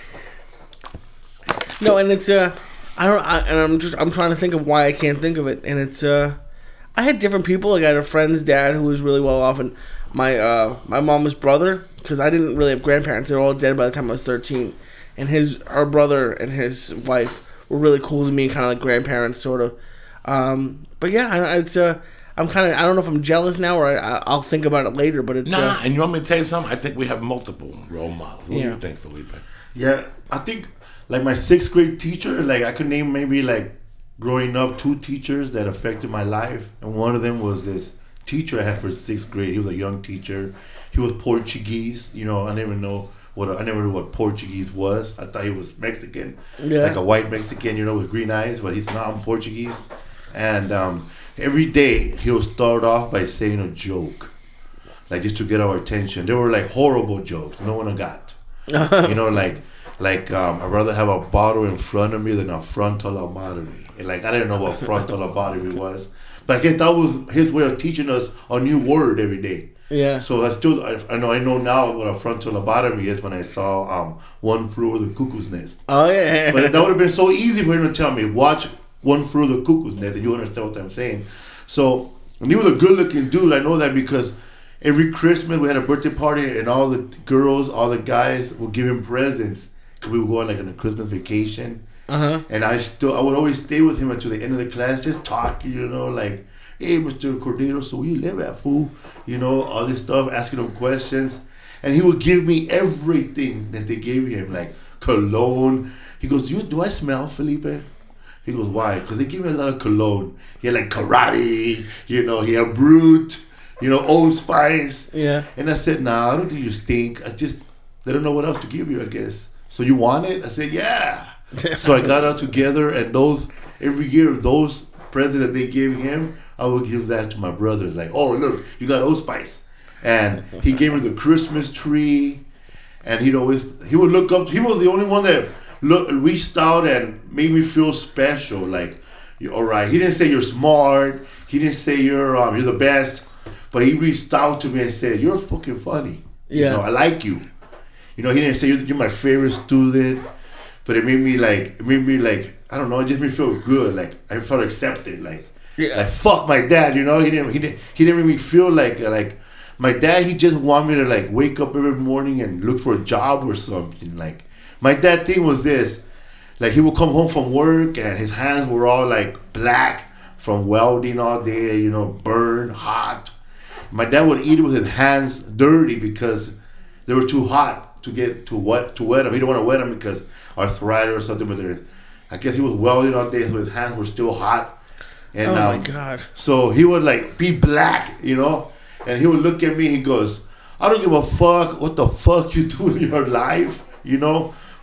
No, and it's, uh, I don't, I, and I'm just, I'm trying to think of why I can't think of it, and it's, uh, I had different people. Like, I had a friend's dad who was really well off, and my uh, my mom's brother, because I didn't really have grandparents. They were all dead by the time I was thirteen. And his our brother and his wife were really cool to me, kind of like grandparents, sort of. Um, but yeah, I, it's uh, I'm kind of, I don't know if I'm jealous now or I, I'll think about it later, but it's... Nah, uh, and you want me to tell you something? I think we have multiple role models. What yeah. do you think, Felipe? Yeah, I think, like, my sixth grade teacher, like, I could name maybe, like, growing up, two teachers that affected my life. And one of them was this teacher I had for sixth grade. He was a young teacher. He was Portuguese. You know, I never know what I never knew what Portuguese was. I thought he was Mexican, yeah. like a white Mexican, you know, with green eyes. But he's not. I'm Portuguese. And um, every day he would start off by saying a joke, like just to get our attention. They were like horrible jokes. No one got. You know, like like um, I'd rather have a bottle in front of me than a frontal lobotomy. And like I didn't know what frontal lobotomy was. But I guess that was his way of teaching us a new word every day. Yeah. So I still, I, I know I know now what a frontal lobotomy is when I saw um, One Flew Over the Cuckoo's Nest. Oh, yeah. But that would have been so easy for him to tell me, watch One Flew Over the Cuckoo's Nest, and you understand what I'm saying. So, and he was a good-looking dude. I know that because every Christmas we had a birthday party, and all the girls, all the guys would give him presents because we would go on like on a Christmas vacation. Uh-huh. And I still, I would always stay with him until the end of the class, just talking, you know, like, hey, Mister Cordero, so where you live at, fool? You know, all this stuff, asking him questions. And he would give me everything that they gave him, like cologne. He goes, you, do I smell, Felipe? He goes, why? Because they give me a lot of cologne. He had like karate, you know, he had Brute, you know, Old Spice. Yeah. And I said, nah, I don't think you stink. I just, they don't know what else to give you, I guess. So you want it? I said, yeah. So I got out together, and those, every year, those presents that they gave him, I would give that to my brothers. Like, oh, look, you got Old Spice. And he gave me the Christmas tree, and he'd always, he would look up, he was the only one that look, reached out and made me feel special. Like, you're all right. He didn't say you're smart. He didn't say you're um, you're the best. But he reached out to me and said, you're fucking funny. Yeah. You know, I like you. You know, he didn't say you're, you're my favorite student. But it made me like, it made me like, I don't know, it just made me feel good. Like, I felt accepted. Like, yeah. like fuck my dad, you know? He didn't, he didn't, he didn't make me feel like, like, my dad, he just wanted me to like wake up every morning and look for a job or something. Like, my dad thing was this, like he would come home from work and his hands were all like black from welding all day, you know, burned, hot. My dad would eat with his hands dirty because they were too hot to get to wet to wet them. He didn't want to wet them because arthritis or something. But there, I guess he was welding all day, so his hands were still hot. And, oh um, my God! So he would like be black, you know, and he would look at me. He goes, "I don't give a fuck what the fuck you do with your life, you know,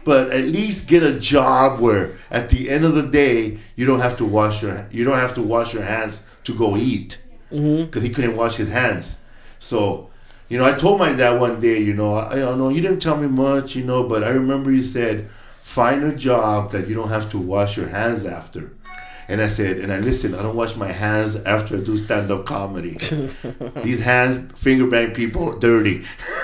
but at least get a job where at the end of the day you don't have to wash your you don't have to wash your hands to go eat because mm-hmm. he couldn't wash his hands. So, you know, I told my dad one day, you know, I don't know, you didn't tell me much, you know, but I remember you said, find a job that you don't have to wash your hands after. And I said, and I listen, I don't wash my hands after I do stand-up comedy. These hands, finger bang people, dirty.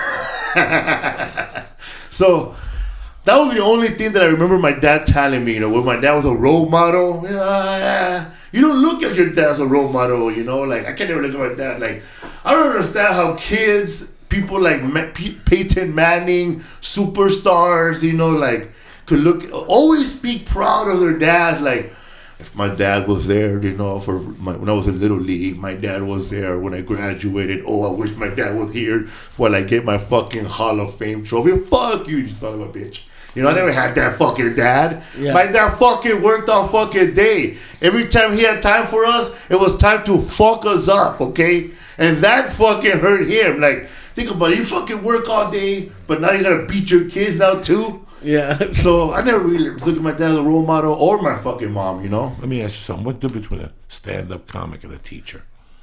So that was the only thing that I remember my dad telling me, you know, when my dad was a role model. You know, you don't look at your dad as a role model, you know, like, I can't even look at my dad. Like, I don't understand how kids, people like Peyton Manning, superstars, you know, like, could look, always speak proud of their dad, like, if my dad was there, you know, for my, when I was in Little League, my dad was there when I graduated. Oh, I wish my dad was here while I get my fucking Hall of Fame trophy. Fuck you, you son of a bitch. You know, I never had that fucking dad. Yeah. My dad fucking worked all fucking day. Every time he had time for us, it was time to fuck us up, okay? And that fucking hurt him. Like, think about it. You fucking work all day, but now you gotta beat your kids now too? Yeah. So I never really looked at my dad as a role model or my fucking mom, you know? Let me ask you something. What's the difference between a stand-up comic and a teacher?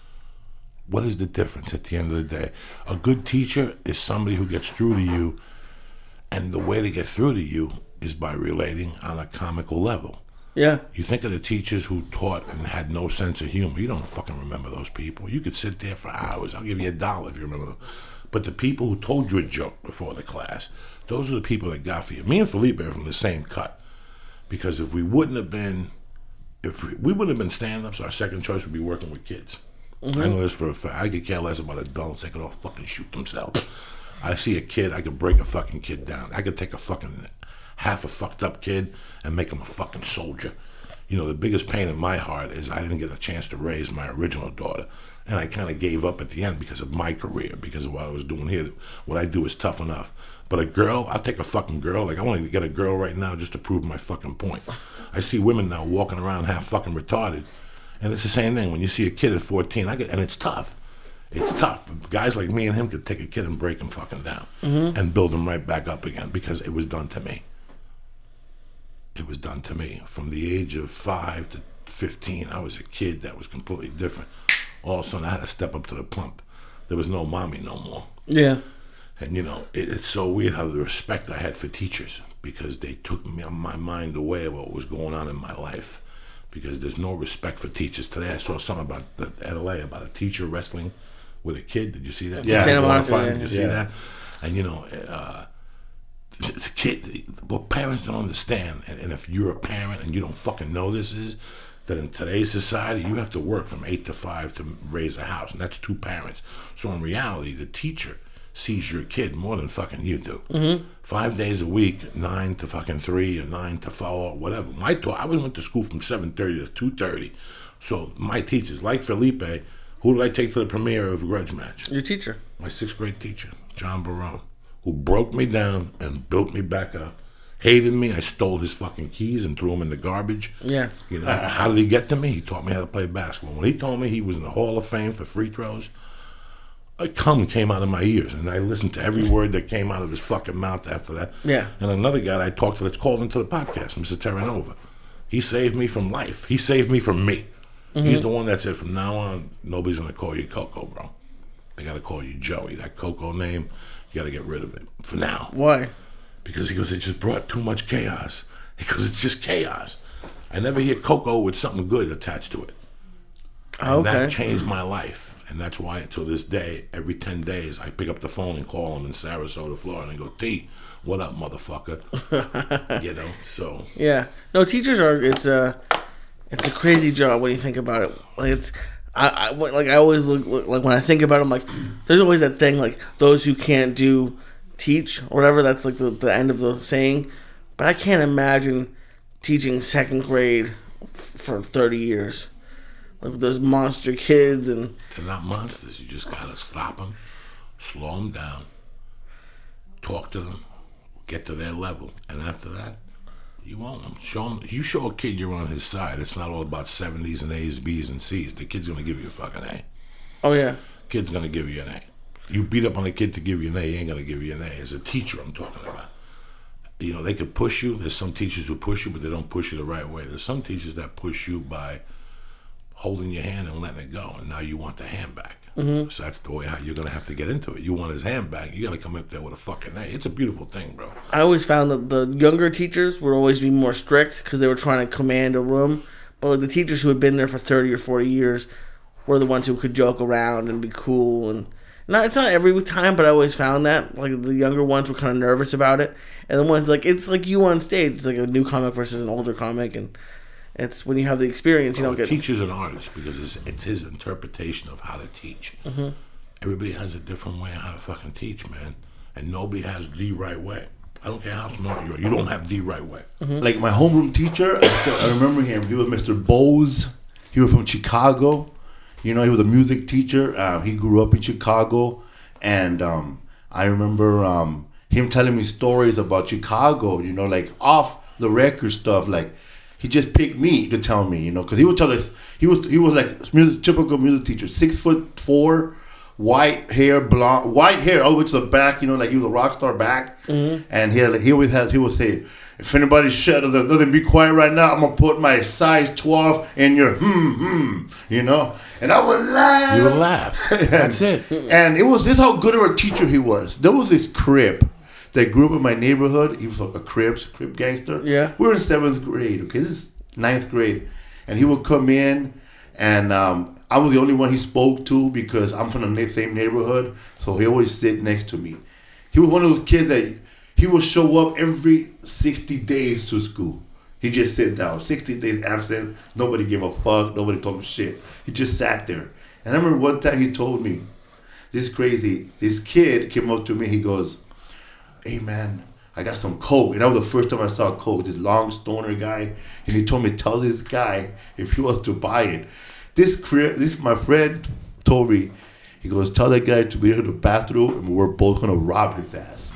What is the difference at the end of the day? A good teacher is somebody who gets through to you, and the way to get through to you is by relating on a comical level. Yeah. You think of the teachers who taught and had no sense of humor. You don't fucking remember those people. You could sit there for hours. I'll give you a dollar if you remember them. But the people who told you a joke before the class, those are the people that got for you. Me and Felipe are from the same cut. Because if we wouldn't have been, if we, we wouldn't have been stand-ups, our second choice would be working with kids. Mm-hmm. I know this for a fact. I could care less about adults. They could all fucking shoot themselves. I see a kid, I could break a fucking kid down. I could take a fucking half a fucked up kid and make him a fucking soldier. You know, the biggest pain in my heart is I didn't get a chance to raise my original daughter. And I kind of gave up at the end because of my career, because of what I was doing here. What I do is tough enough. But a girl, I'll take a fucking girl. Like, I want to get a girl right now just to prove my fucking point. I see women now walking around half fucking retarded. And it's the same thing. When you see a kid at fourteen, I get, and it's tough. It's tough. Guys like me and him could take a kid and break him fucking down. Mm-hmm. And build him right back up again because it was done to me. It was done to me. From the age of five to fifteen, I was a kid that was completely different. All of a sudden, I had to step up to the pump. There was no mommy no more. Yeah. And, you know, it, it's so weird how the respect I had for teachers, because they took me, my mind away of what was going on in my life. Because there's no respect for teachers today. I saw something about the L A, about a teacher wrestling with a kid. Did you see that? Yeah. Santa Monica, yeah. Did you see yeah. that? And, you know, uh, the kid, what parents don't understand, and, and if you're a parent and you don't fucking know this is, that in today's society, you have to work from eight to five to raise a house, and that's two parents. So in reality, the teacher sees your kid more than fucking you do. Mm-hmm. Five days a week, nine to fucking three, or nine to four, whatever. My taught, I went to school from seven thirty to two thirty. So my teachers, like Felipe, who did I take to the premiere of Grudge Match? Your teacher. My sixth grade teacher, John Barone, who broke me down and built me back up. Hated me. I stole his fucking keys and threw them in the garbage. Yeah. You know, how did he get to me? He taught me how to play basketball. When he told me he was in the Hall of Fame for free throws, a cum came out of my ears, and I listened to every word that came out of his fucking mouth after that. Yeah. And another guy that I talked to that's called into the podcast, Mister Terranova, he saved me from life. He saved me from me. Mm-hmm. He's the one that said, from now on, nobody's going to call you Coco, bro. They got to call you Joey. That Coco name, you got to get rid of it for now. Why? Because he goes, it just brought too much chaos. Because it's just chaos. I never hear Coco with something good attached to it. And okay. that changed my life. And that's why, to this day, every ten days, I pick up the phone and call him in Sarasota, Florida, and go, T, what up, motherfucker? You know, so. Yeah. No, teachers are, it's a, it's a crazy job when you think about it. Like, it's, I, I like, I always look, look, like, when I think about it, I'm like, there's always that thing, like, those who can't do teach or whatever, that's like the, the end of the saying. But I can't imagine teaching second grade f- for thirty years. Like with those monster kids. And they're not monsters. You just gotta stop them, slow them down, talk to them, get to their level, and after that, you own them. Show them. You show a kid you're on his side. It's not all about seventies and A's, B's, and C's. The kid's gonna give you a fucking A. Oh yeah. Kid's gonna give you an A. You beat up on a kid to give you an A, he ain't gonna give you an A. As a teacher, I'm talking about. you know, they could push you. There's some teachers who push you, but they don't push you the right way. There's some teachers that push you by holding your hand and letting it go, and now you want the hand back. Mm-hmm. So that's the way how you're gonna have to get into it. You want his hand back. You gotta come up there with a fucking A. It's a beautiful thing, bro. I always found that the younger teachers would always be more strict because they were trying to command a room. But like the teachers who had been there for thirty or forty years were the ones who could joke around and be cool. And not it's not every time, but I always found that like the younger ones were kind of nervous about it, and the ones like it's like you on stage. It's like a new comic versus an older comic, and it's when you have the experience, you well, don't get. Teacher's an artist because it's, it's his interpretation of how to teach. Mm-hmm. Everybody has a different way of how to fucking teach, man, and nobody has the right way. I don't care how smart you are. You don't have the right way. Mm-hmm. Like my homeroom teacher, I remember him. He was Mister Bowes. He was from Chicago. You know, he was a music teacher. Uh, he grew up in Chicago. And um, I remember um, him telling me stories about Chicago, you know, like off the record stuff. Like, he just picked me to tell me, you know, because he would tell us, he was he was like a music, typical music teacher, six foot four, white hair, blonde, white hair all the way to the back, you know, like he was a rock star back. Mm-hmm. And he had, he always had, he would say, if anybody shut up, doesn't be quiet right now, I'm going to put my size twelve in your hmm, hmm, you know. And I would laugh. You would laugh. and, That's it. And it was, this is how good of a teacher he was. There was this Crip that grew up in my neighborhood. He was a Crips, Crip gangster. Yeah. We were in seventh grade, okay? This is ninth grade. And he would come in, and um, I was the only one he spoke to because I'm from the same neighborhood. So he always sit next to me. He was one of those kids that he would show up every sixty days to school. He just sit down. sixty days absent. Nobody gave a fuck. Nobody told him shit. He just sat there. And I remember one time he told me, this is crazy. This kid came up to me. He goes, hey, man, I got some coke. And that was the first time I saw coke. This long stoner guy. And he told me, tell this guy if he wants to buy it. This, this my friend told me, he goes, tell that guy to be in the bathroom and we're both going to rob his ass.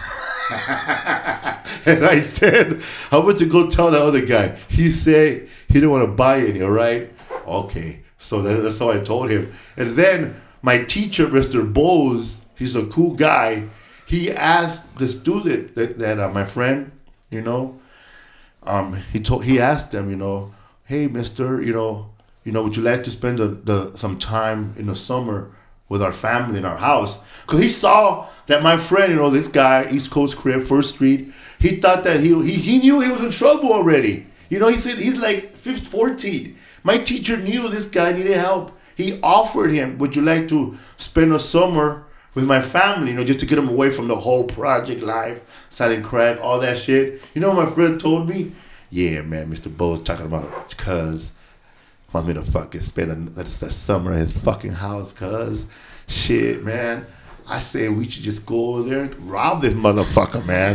And I said, how about you go tell the other guy? He said he didn't want to buy any, all right? Okay. So that, that's how I told him. And then my teacher, Mister Bowes, he's a cool guy. He asked the student that, that uh, my friend, you know, um, he told he asked them, you know, hey, mister, you know, you know, would you like to spend the, the some time in the summer with our family in our house? Because he saw that my friend, you know, this guy, East Coast Crip, First Street, he thought that he he, he knew he was in trouble already. You know, he said he's like fifteen, fourteen. My teacher knew this guy needed help. He offered him, would you like to spend a summer with my family, you know, just to get him away from the whole project life, selling crack, all that shit. You know what my friend told me? Yeah, man, Mister Bowes talking about cuz want me to fucking spend that summer at his fucking house, cuz. Shit, man. I said we should just go over there and rob this motherfucker, man.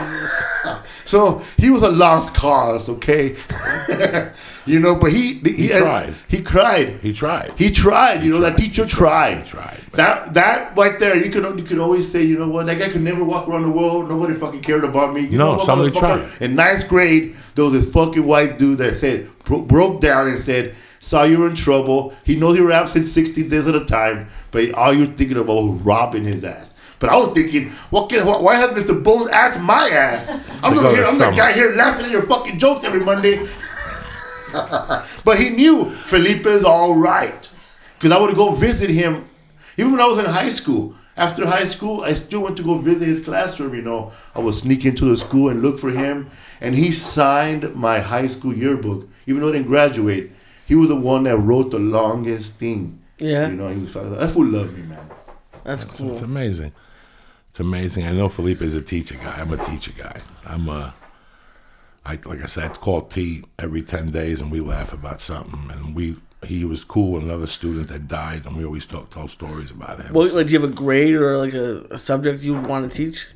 So he was a lost cause, okay? You know, but he he, he tried. He cried. He tried. He tried. You he know, tried. That teacher he tried. tried. He tried. That that right there, you could you could always say, you know what, that guy could never walk around the world. Nobody fucking cared about me. You no, know what, somebody tried. In ninth grade, there was this fucking white dude that said bro- broke down and said, saw you were in trouble. He knows you were absent sixty days at a time, but all you're thinking about was robbing his ass. But I was thinking, what can, why has Mister Bowes asked my ass? I'm, the, here, I'm the guy here laughing at your fucking jokes every Monday. But he knew Felipe's all right. Because I would go visit him, even when I was in high school. After high school, I still went to go visit his classroom, you know. I would sneak into the school and look for him. And he signed my high school yearbook, even though I didn't graduate. He was the one that wrote the longest thing. Yeah. You know, he was that fool loved me, man. That's cool. It's amazing. It's amazing. I know Felipe is a teacher guy. I'm a teacher guy. I'm a, I like I said, I call T every ten days and we laugh about something. And we he was cool with another student that died, and we always talk, tell stories about him. Well, like, do you have a grade or like a, a subject you would want to teach?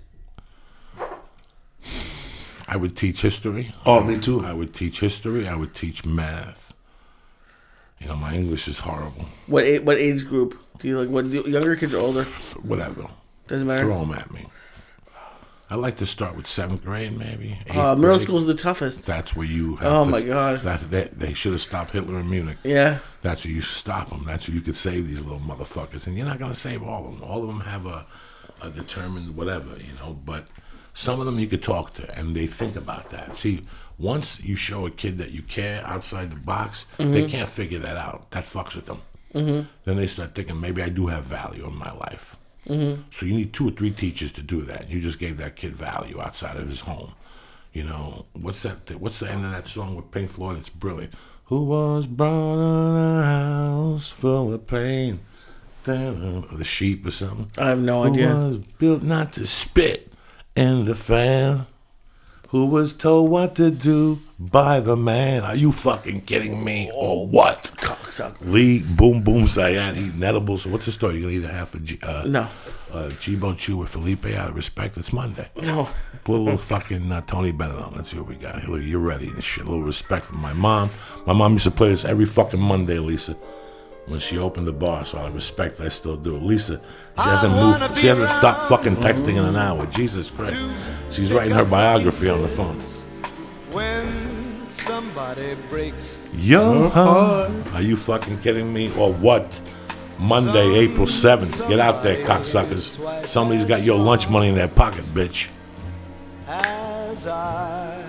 I would teach history. Oh, me too. I would teach history. I would teach math. You know, my English is horrible. What age, what age group? Do you like what younger kids or older? Whatever. Doesn't matter. Throw them at me. I like to start with seventh grade, maybe. Uh, middle school is the toughest. That's where you have Oh, to, my God. That, that, they should have stopped Hitler in Munich. Yeah. That's where you should stop them. That's where you could save these little motherfuckers. And you're not going to save all of them. All of them have a, a determined whatever, you know. But Some of them you could talk to, and they think about that. See, once you show a kid that you care outside the box, mm-hmm. they can't figure that out. That fucks with them. Mm-hmm. Then they start thinking, maybe I do have value in my life. Mm-hmm. So you need two or three teachers to do that. You just gave that kid value outside of his home. You know, what's that? What's the end of that song with Pink Floyd? It's brilliant. Who was brought in a house full of pain? The sheep or something. I have no Who idea. Who was built not to spit in the fan? Who was told what to do by the man? Are you fucking kidding me or what? Cocksucker. Lee Boom Boom Sayat eating edibles. So what's the story? You gonna eat a half a G, uh, no. Uh, G-Bone Chew with Felipe out of respect? It's Monday. No. Put a little fucking uh, Tony Bennett on. Let's see what we got. Look, you're ready and shit. A little respect from my mom. My mom used to play this every fucking Monday, Lisa. When she opened the bar, so I respect I still do. Lisa, she hasn't moved. She hasn't stopped fucking texting in an hour. Jesus Christ. She's writing her biography on the phone. When somebody breaks your heart. Are you fucking kidding me or what? Monday, April seventh. Get out there, cocksuckers. Somebody's got your lunch money in their pocket, bitch. As I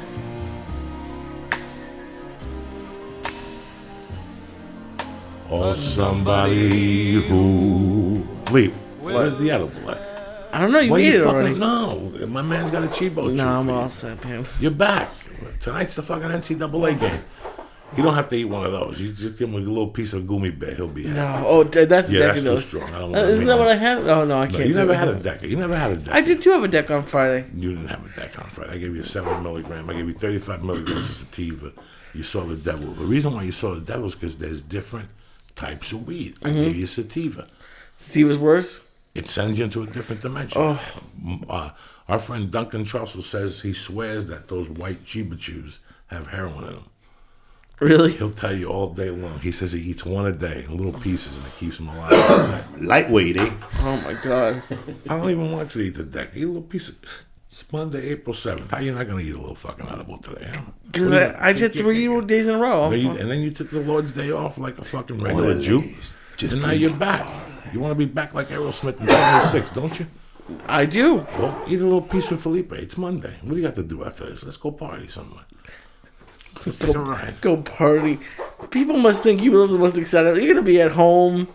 Or somebody who Leap. Where's the edible at? I don't know. You Why ate you it fucking already. No, my man's got a Chibo. No, I'm for all you. set, man. You're back. Tonight's the fucking N C double A game. You don't have to eat one of those. You just give him a little piece of Gummy Bear. He'll be happy. No. Oh, th- that's Yeah, a that's deck too of strong. I don't Uh, want isn't that what I had? Oh no, I No, can't. you do never it. had a deck. You never had a deck. I did too have a deck on Friday. You didn't have a deck on Friday. I gave you a seven milligram. I gave you thirty-five milligrams of sativa. You saw the devil. The reason why you saw the devil is because there's different types of weed. I Mm-hmm. gave you sativa. Steve was worse. It sends you into a different dimension. Oh. Uh, our friend Duncan Trussell says he swears that those white Chiba Chews have heroin in them. Really? He'll tell you all day long. He says he eats one a day in little pieces and it keeps him alive. Lightweight, eh? Oh my god. I don't even want you to eat the deck. Eat a little piece of... It's Monday, April seventh. How you not going to eat a little fucking edible today? Huh? Because I, I did three days in a row. And, you, and then you took the Lord's Day off like a fucking regular Well, Jew. just and now keep- you're back. You want to be back like Aerosmith in seventy-six, don't you? I do. Well, eat a little piece with Felipe. It's Monday. What do you got to do after this? Let's go party somewhere. It's all right. Go party. People must think you live the most excited. You're gonna be at home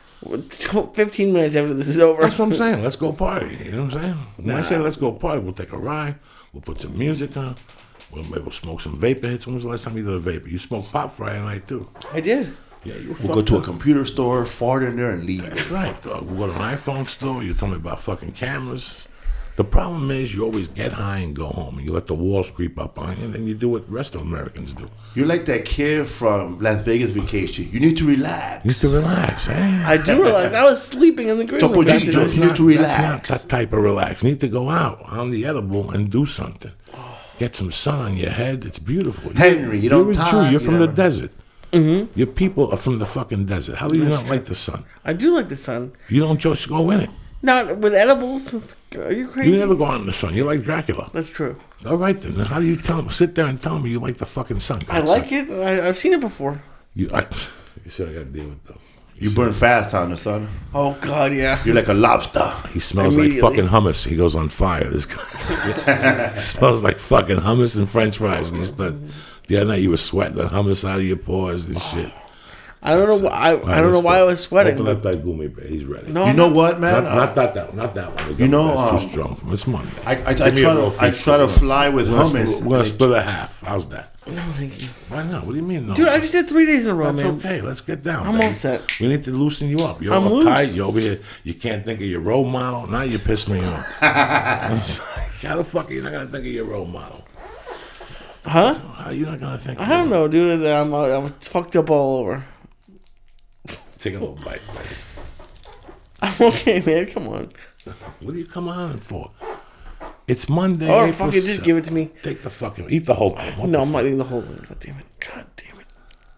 fifteen minutes after this is over. That's what I'm saying. Let's go party. You know what I'm saying? When I say let's go party, we'll take a ride. We'll put some music on. We'll maybe we'll smoke some vapor hits. When was the last time you did a vapor? You smoked pop Friday night too. I did. Yeah, you. We'll go to a computer store, fart in there, and leave. That's right, dog. We'll go to an iPhone store. You tell me about fucking cameras. The problem is you always get high and go home. And you let the walls creep up on you, and then you do what the rest of Americans do. You're like that kid from Las Vegas Vacation. You need to relax. You need to relax, eh? I do realize I was sleeping in the green Topo room. Gigi, That's you it. need to relax. That's not that type of relax. You need to go out on the edible and do something. Get some sun on your head. It's beautiful. Henry, you You're don't a Jew. time, You're you from the never- desert. Mm-hmm. Your people are from the fucking desert. How do you not like the sun? I do like the sun. You don't just go in it. Not with edibles. Are you crazy? You never go out in the sun. You're like Dracula. That's true. All right then. How do you tell me? Sit there and tell me you like the fucking sun. I like it. I, I've seen it before. You, I, you said I got to deal with them. You burn fast on the sun. Oh God, yeah. You're like a lobster. He smells like Immediately. fucking hummus. He goes on fire. This guy he smells like fucking hummus and French fries. When you start, the other night you were sweating the hummus out of your pores and shit. I don't know. Why, I, I don't know why I was sweating. Open up that Gumi Bear. He's ready. No, You know what, man? Not, not that, that, not that one. You know, that's um, too strong. It's Monday. I, I, I Give me try a little to I piece try to of- fly with We're gonna hummus. split- We're gonna split a half. How's that? No, thank you, Why not? What do you mean? No, dude. I just did three days in a row, That's man. okay. Let's get down. I'm baby. all set. We need to loosen you up. You're I'm uptight. loose. You're over here. You can't think of your role model. Now you piss me off. How the fuck are you not gonna think of your role model? Huh? How are you not gonna think? I don't know, dude. I'm I'm fucked up all over. Take a little bite. Buddy. I'm okay, man. Come on. What are you coming on for? It's Monday. Oh, April fuck it. Just seventh. give it to me. Take the fucking. Eat the whole thing. What No, the I'm fuck? not eating the whole thing. God damn it. God damn it.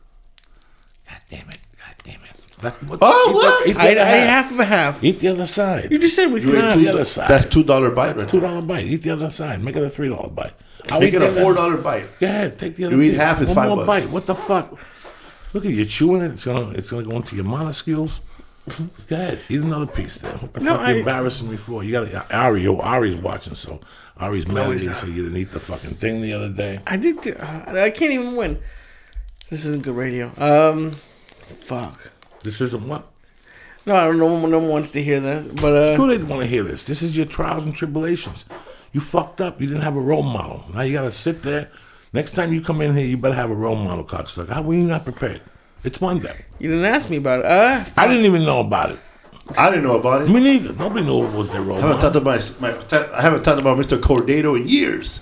God damn it. God damn it. That, what, Oh, eat what? The, eat the I, I other ate half. half of a half. Eat the other side. You just said we You could. ate Nah, two the other do- side. That's two dollar bite right Two there. dollar bite. Eat the other side. Make it a three dollar bite. I'll Make eat it the a other- four dollar bite. Go ahead. Take the other. You eat piece. half, it's One five more bucks. bite. What the fuck? Look at you chewing it. It's gonna. It's gonna go into your monoscales. Go ahead, eat another piece there. What the No, fuck are you I- embarrassing me for? You got Ari. Yo, Ari's watching, so Ari's mad at he's me. not. So you didn't eat the fucking thing the other day. I did. Do, uh, I can't even win. This isn't good radio. Um, fuck. This isn't what? No, I don't know. No one wants to hear this, but uh, Sure, they didn't want to hear this. This is your trials and tribulations. You fucked up. You didn't have a role model. Now you gotta sit there. Next time you come in here, you better have a role model, cocksucker. How were you not prepared? It's Monday. you didn't ask me about it. Uh, I didn't even know about it. I didn't know about it. Me neither. Nobody knew it was their role I haven't model. talked about my, my I haven't talked about Mister Cordero in years.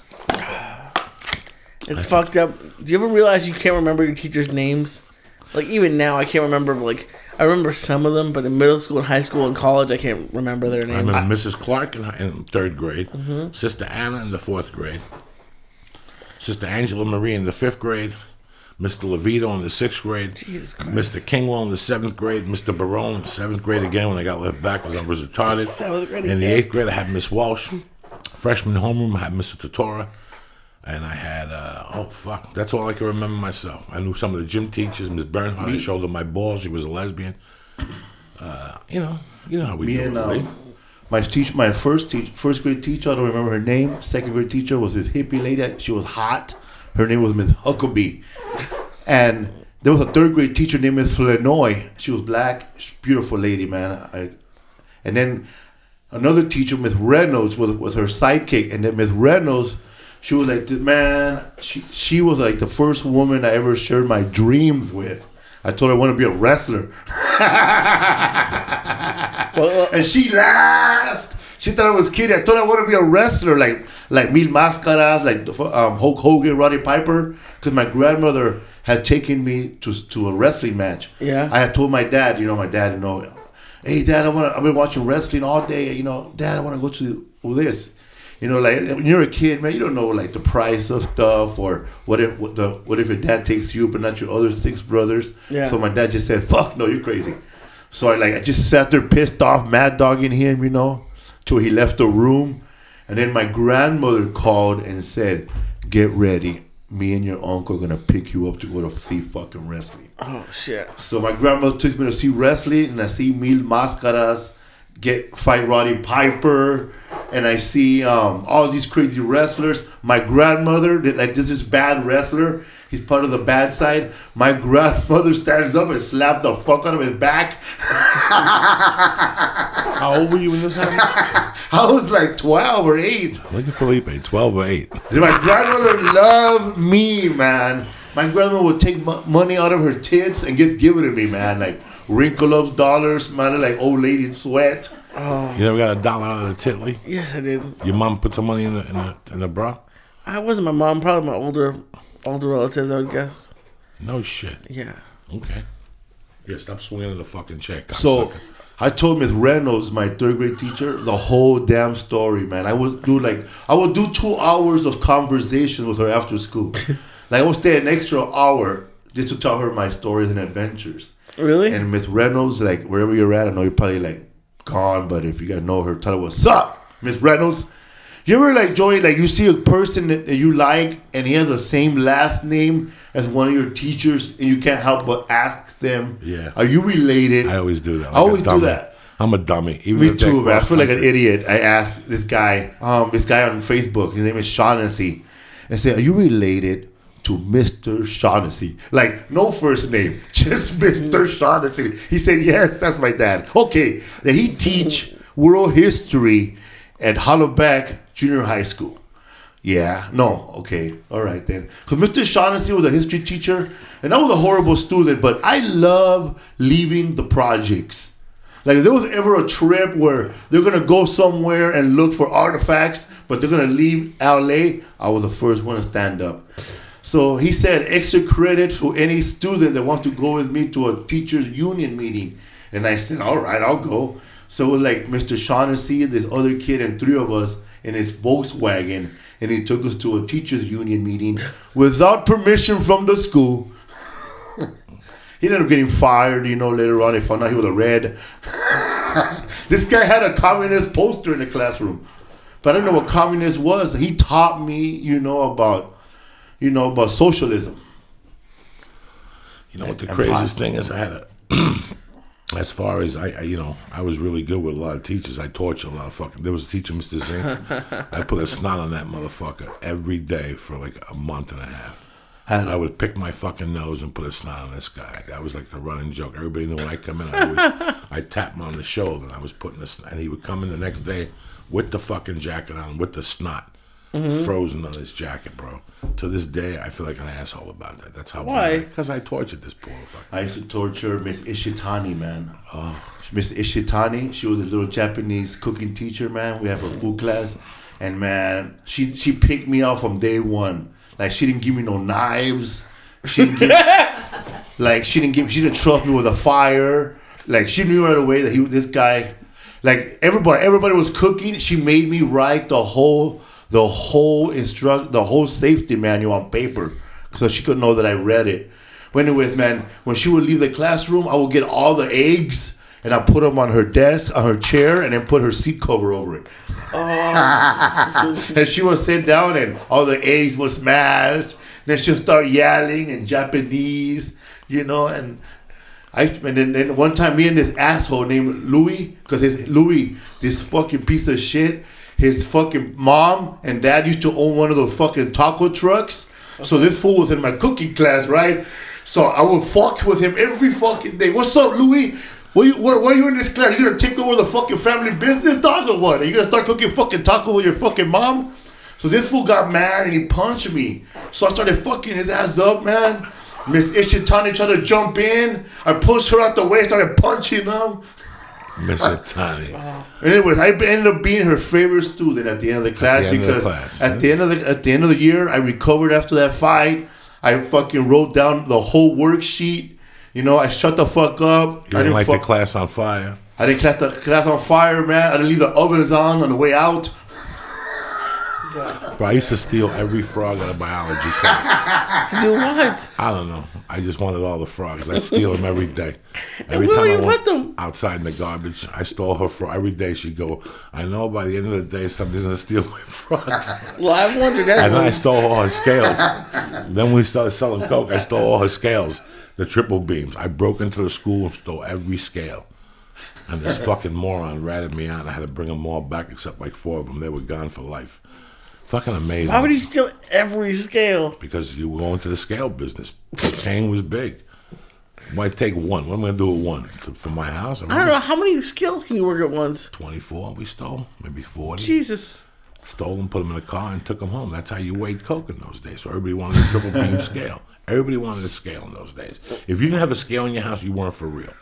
it's fucked up. Do you ever realize you can't remember your teachers' names? Like even now, I can't remember. Like I remember some of them, but in middle school, and high school, and college, I can't remember their I names. remember Missus Clark in, in third grade, Mm-hmm. Sister Anna in the fourth grade, Sister Angela Marie in the fifth grade, Mister Levito in the sixth grade, Jesus Christ. Mister Kingwell in the seventh grade, Mister Barone seventh grade again when I got left back because I was retarded. Seventh grade In the again. eighth grade, I had Miss Walsh. Freshman homeroom, I had Mister Totora. And I had, uh, oh, fuck. That's all I can remember myself. I knew some of the gym teachers. Miss Bernhardt, I showed her my balls. She was a lesbian. Uh, you know, you know how we Me do and it, Lee. um, my teach, my first teach, first grade teacher. I don't remember her name. Second grade teacher was this hippie lady. She was hot. Her name was Miss Huckabee. And there was a third grade teacher named Miss Flanoy. She was black, she's a beautiful lady, man. I, and then another teacher, Miss Reynolds, was was her sidekick. And then Miss Reynolds, she was like, man, she she was like the first woman I ever shared my dreams with. I told her I want to be a wrestler. Well, uh, And she laughed. She thought I was kidding. I told her I want to be a wrestler, like like Mil Mascaras, like um, Hulk Hogan, Roddy Piper, because my grandmother had taken me to to a wrestling match. Yeah. I had told my dad, you know, my dad, you know, hey, Dad, I want to. I've been watching wrestling all day. You know, Dad, I want to go to this. You know, like when you're a kid, man, you don't know like the price of stuff or what if what the what if your dad takes you but not your other six brothers. Yeah. So my dad just said, "Fuck, no, you're crazy." So I like I just sat there pissed off, mad dogging him, you know, till he left the room, and then my grandmother called and said, "Get ready, me and your uncle are gonna pick you up to go to see fucking wrestling." oh shit. So my grandmother took me to see wrestling, and I see Mil Mascaras get fight Roddy Piper, and I see um, all these crazy wrestlers. My grandmother, like this is bad wrestler. He's part of the bad side. My grandmother stands up and slaps the fuck out of his back. How old were you when this happened? I was like twelve or eight. Look at Felipe, twelve or eight. And my grandmother loved me, man. My grandmother would take mo- money out of her tits and just give it to me, man. Like wrinkle ups, dollars, smelling like old lady sweat. You never got a dollar out of the tit, Lee? Yes, I did. Your mom put some money in the in the, in the bra? I wasn't my mom. Probably my older, older relatives. I would guess. No shit. Yeah. Okay. Yeah, stop swinging the fucking check. So cocksucker. I told Miss Reynolds, my third grade teacher, the whole damn story, man. I would do like I would do two hours of conversation with her after school. Like I would stay an extra hour just to tell her my stories and adventures. Really? And Miss Reynolds, like wherever you're at, I know you're probably like gone, but if you gotta know her, tell her what's up, Miss Reynolds. You ever like Joey, like you see a person that that you like and he has the same last name as one of your teachers and you can't help but ask them, Yeah. are you related? I always do that. I like a always do dummy. that. I'm a dummy. Even Me if they're too, man. I feel like an cross-country. idiot. I asked this guy, um, this guy on Facebook, his name is Shaughnessy. I said, are you related to Mister Shaughnessy? Like, no first name, just Mister Shaughnessy. He said, yes, that's my dad. Okay, then he teach world history at Hollaback Junior High School. Yeah, no, okay, all right then. Because Mister Shaughnessy was a history teacher, and I was a horrible student, but I love leaving the projects. Like if there was ever a trip where they're gonna go somewhere and look for artifacts, but they're gonna leave L A, I was the first one to stand up. So he said extra credit to any student that wants to go with me to a teachers union meeting. And I said, all right, I'll go. So it was like Mister Shaughnessy, this other kid, and three of us in his Volkswagen. And he took us to a teachers union meeting without permission from the school. He ended up getting fired, you know, later on. They found out he was a red. This guy had a communist poster in the classroom. But I didn't know what communist was. He taught me, you know, about, you know, about socialism. You know what the And craziest pop. thing is? I had a, I as far as I, I, you know, I was really good with a lot of teachers. I taught you a lot of fucking. There was a teacher, Mister Zink. I put a snot on that motherfucker every day for like a month and a half. And I would pick my fucking nose and put a snot on this guy. That was like the running joke. Everybody knew when I come in, I always, I'd tap him on the shoulder, and I was putting this, and he would come in the next day with the fucking jacket on, with the snot mm-hmm. frozen on his jacket, bro. To this day, I feel like an asshole about that. That's how. Why? Because I tortured this poor fucker. I used to torture Miss Ishitani, man. Oh. Miss Ishitani, she was a little Japanese cooking teacher, man. We have her food class, and man, she she picked me out from day one. Like she didn't give me no knives. She didn't give, like she didn't give. She didn't trust me with a fire. Like she knew right away that he this guy. Like everybody, everybody was cooking. She made me write the whole. The whole instruct, the whole safety manual on paper, so she could know that I read it. But anyways, man, when she would leave the classroom, I would get all the eggs and I put them on her desk, on her chair, and then put her seat cover over it. Oh. And she would sit down, and all the eggs were smashed. Then she'll start yelling in Japanese, you know. And I and then, then one time, me and this asshole named Louis, because it's Louis, this fucking piece of shit. His fucking mom and dad used to own one of those fucking taco trucks. Okay. So this fool was in my cooking class, right? So I would fuck with him every fucking day. What's up, Louis? Why you, why, why are you in this class? You gonna take over the fucking family business, dog, or what? Are you gonna start cooking fucking taco with your fucking mom? So this fool got mad and he punched me. So I started fucking his ass up, man. Miss Ishitani tried to jump in. I pushed her out the way, started punching him. Mister Tani. Anyways, I ended up being her favorite student at the end of the class at the because the class, at yeah. the end of the at the end of the year, I recovered after that fight. I fucking wrote down the whole worksheet. You know, I shut the fuck up. You I didn't, didn't like fuck, the class on fire. I didn't class the class on fire, man. I didn't leave the ovens on on the way out. Bro, I used to steal every frog out of biology class. To do what? I don't know. I just wanted all the frogs. I'd steal them every day. Every where time do you I went put them? outside in the garbage, I stole her frog. Every day she'd go, I know by the end of the day somebody's going to steal my frogs. Well, I've wondered that. And then I stole all her scales. Then we started selling Coke. I stole all her scales, the triple beams. I broke into the school and stole every scale. And this fucking moron ratted me out. And I had to bring them all back except like four of them. They were gone for life. Fucking amazing. Why would you steal every scale? Because you were going to the scale business. Cocaine was big. Why take one? What am I going to do with one? To, for my house? I, mean, I don't know. How many scales can you work at once? twenty-four we stole. Maybe forty. Jesus. Stole them, put them in a car, and took them home. That's how you weighed Coke in those days. So everybody wanted a triple beam scale. Everybody wanted a scale in those days. If you didn't have a scale in your house, you weren't for real.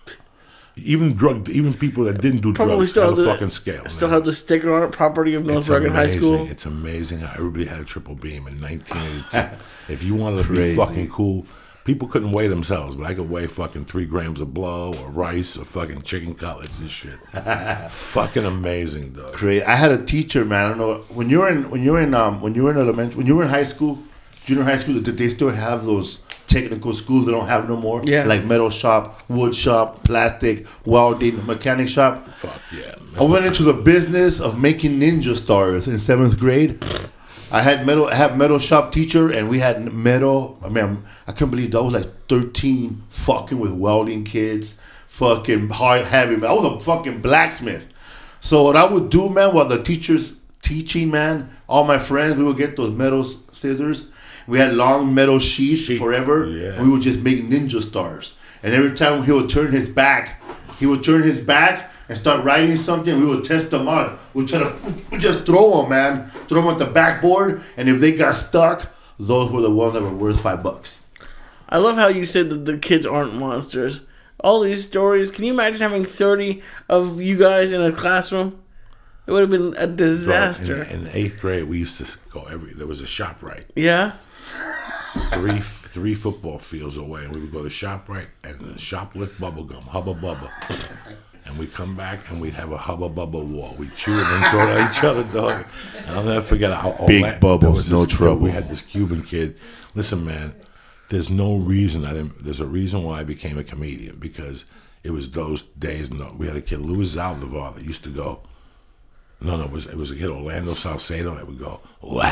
Even drug, even people that didn't do Probably drugs still had a the, fucking scale. Still had the sticker on it, property of North Bergen High School. It's amazing how everybody had a triple beam in nineteen eighty-two. If you wanted to Crazy. be fucking cool, people couldn't weigh themselves, but I could weigh fucking three grams of blow or rice or fucking chicken cutlets and shit. Fucking amazing, dog. Great. I had a teacher, man. I don't know when you were in when you were in um when you were in elementary when you were in high school, junior high school. Did they still have those technical schools they don't have no more? Yeah. Like metal shop, wood shop, plastic, welding, mechanic shop. Fuck yeah. I went into the business of making ninja stars in seventh grade. I had metal. I had metal shop teacher, and we had metal. I mean, I couldn't believe that I was like thirteen, fucking with welding kids, fucking hard heavy. I was a fucking blacksmith. So what I would do, man, while the teacher's teaching, man, all my friends, we would get those metal scissors. We had long metal sheets Sheet. forever. Yeah. And we would just make ninja stars. And every time he would turn his back, he would turn his back and start writing something. We would test them out. We'd try to we'd just throw them, man. Throw them at the backboard. And if they got stuck, those were the ones that were worth five bucks. I love how you said that the kids aren't monsters. All these stories. Can you imagine having thirty of you guys in a classroom? It would have been a disaster. In, in eighth grade, we used to go every. There was a ShopRite. Yeah. Three three football fields away, and we would go to ShopRite and shoplift bubblegum, Hubba Bubba. And we'd come back and we'd have a Hubba Bubba war. We'd chew it and throw it at each other, dog. And I'll never forget how Big that, bubbles, no this, trouble. We had this Cuban kid. Listen, man, there's no reason I didn't. There's a reason why I became a comedian, because it was those days. No, we had a kid, Luis Zaldivar, that used to go. No, no, it was it was a kid, Orlando Salcedo, that would go,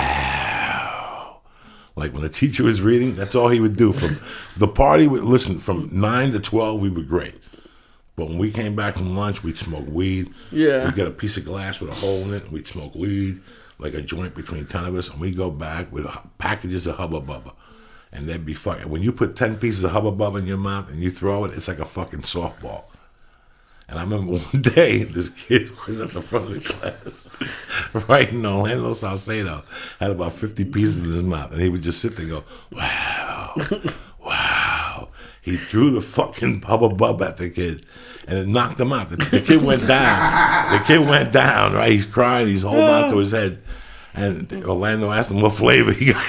wow. Like when the teacher was reading, that's all he would do. From the party, would listen, from nine to twelve, we were great. But when we came back from lunch, we'd smoke weed. Yeah. We'd get a piece of glass with a hole in it, and we'd smoke weed, like a joint between ten of us, and we'd go back with packages of Hubba Bubba. And they'd be fucking, when you put ten pieces of Hubba Bubba in your mouth and you throw it, it's like a fucking softball. And I remember one day, this kid was at the front of the class, right in Orlando, Salcedo, had about fifty pieces in his mouth. And he would just sit there and go, wow, wow. He threw the fucking Hubba Bubba at the kid, and it knocked him out. The, the kid went down. The kid went down, right? He's crying. He's holding on to his head. And Orlando asked him what flavor he got.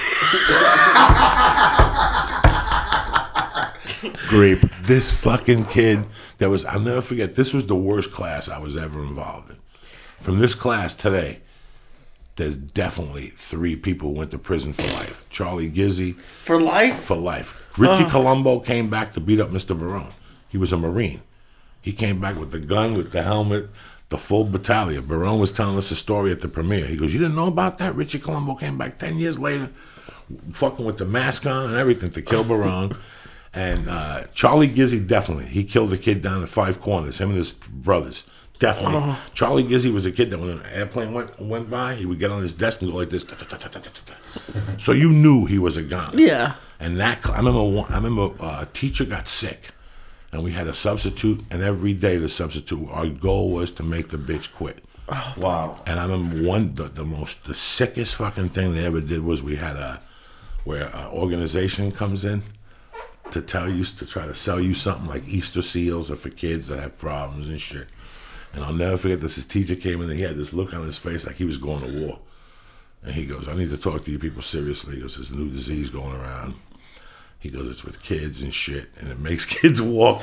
Grape. This fucking kid, that was, I'll never forget, this was the worst class I was ever involved in. From this class today, there's definitely three people who went to prison for life. Charlie Gizzi. For life? For life. Richie oh. Colombo came back to beat up Mister Barone. He was a Marine. He came back with the gun, with the helmet, the full battalion. Barone was telling us a story at the premiere. He goes, you didn't know about that? Richie Colombo came back ten years later, fucking with the mask on and everything to kill Barone. And uh, Charlie Gizzi, definitely. He killed a kid down at Five Corners, him and his brothers. Definitely. Oh. Charlie Gizzi was a kid that when an airplane went went by, he would get on his desk and go like this. Da, da, da, da, da, da. So you knew he was a gun. Yeah. And that, I remember one, I remember uh, a teacher got sick, and we had a substitute, and every day the substitute, our goal was to make the bitch quit. Oh, wow. And I remember one, the, the most, the sickest fucking thing they ever did was we had a, where an organization comes in to tell you, to try to sell you something like Easter seals or for kids that have problems and shit. And I'll never forget this, his teacher came in and he had this look on his face like he was going to war. And he goes, I need to talk to you people seriously. He goes, there's a new disease going around. He goes, it's with kids and shit, and it makes kids walk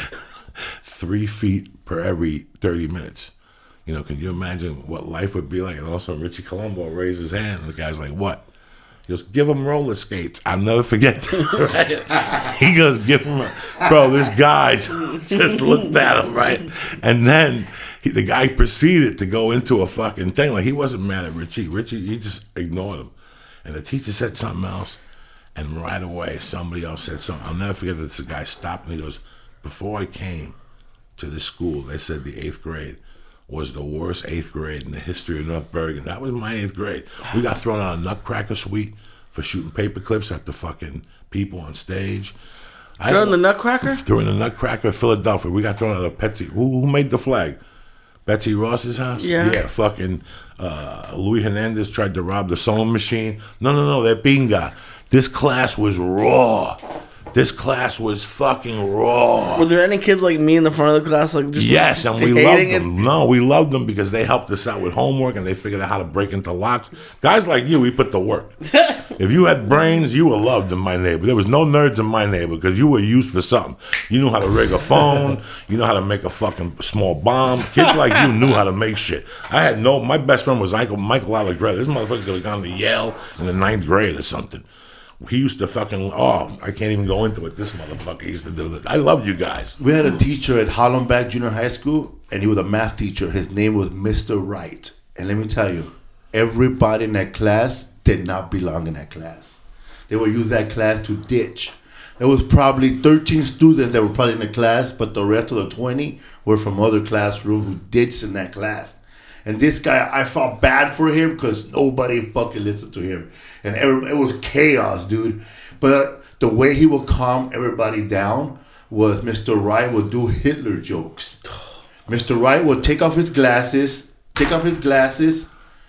three feet per every thirty minutes. You know, can you imagine what life would be like? And also Richie Colombo raised his hand, and the guy's like, what? He goes, give him roller skates. I'll never forget that. Right? He goes, give him a... Bro, this guy just looked at him, right? And then he, the guy proceeded to go into a fucking thing. Like, he wasn't mad at Richie. Richie, he just ignored him. And the teacher said something else. And right away, somebody else said something. I'll never forget that this guy stopped and he goes, before I came to this school, they said the eighth grade was the worst eighth grade in the history of North Bergen. That was my eighth grade. We got thrown out of Nutcracker Suite for shooting paper clips at the fucking people on stage. During I, the Nutcracker? During the Nutcracker in Philadelphia. We got thrown out of Betsy. Who, who made the flag? Betsy Ross's house? Yeah. Yeah, fucking uh, Louis Hernandez tried to rob the sewing machine. No, no, no, that binga. This class was raw. This class was fucking raw. Were there any kids like me in the front of the class? Like just yes, like, and we loved it? them. No, we loved them because they helped us out with homework and they figured out how to break into locks. Guys like you, we put the work. If you had brains, you were loved in my neighborhood. There was no nerds in my neighborhood because you were used for something. You knew how to rig a phone. You know how to make a fucking small bomb. Kids like you knew how to make shit. I had no, my best friend was Michael, Michael Allegretta. This motherfucker could have gone to Yale in the ninth grade or something. He used to fucking, oh, I can't even go into it. This motherfucker used to do that. I love you guys. We had a teacher at Hollenbeck Junior High School, and he was a math teacher. His name was Mister Wright. And let me tell you, everybody in that class did not belong in that class. They would use that class to ditch. There was probably thirteen students that were probably in the class, but the rest of the twenty were from other classrooms who ditched in that class. And this guy, I felt bad for him because nobody fucking listened to him. And every, it was chaos, dude. But the way he would calm everybody down was Mister Wright would do Hitler jokes. Mister Wright would take off his glasses, take off his glasses,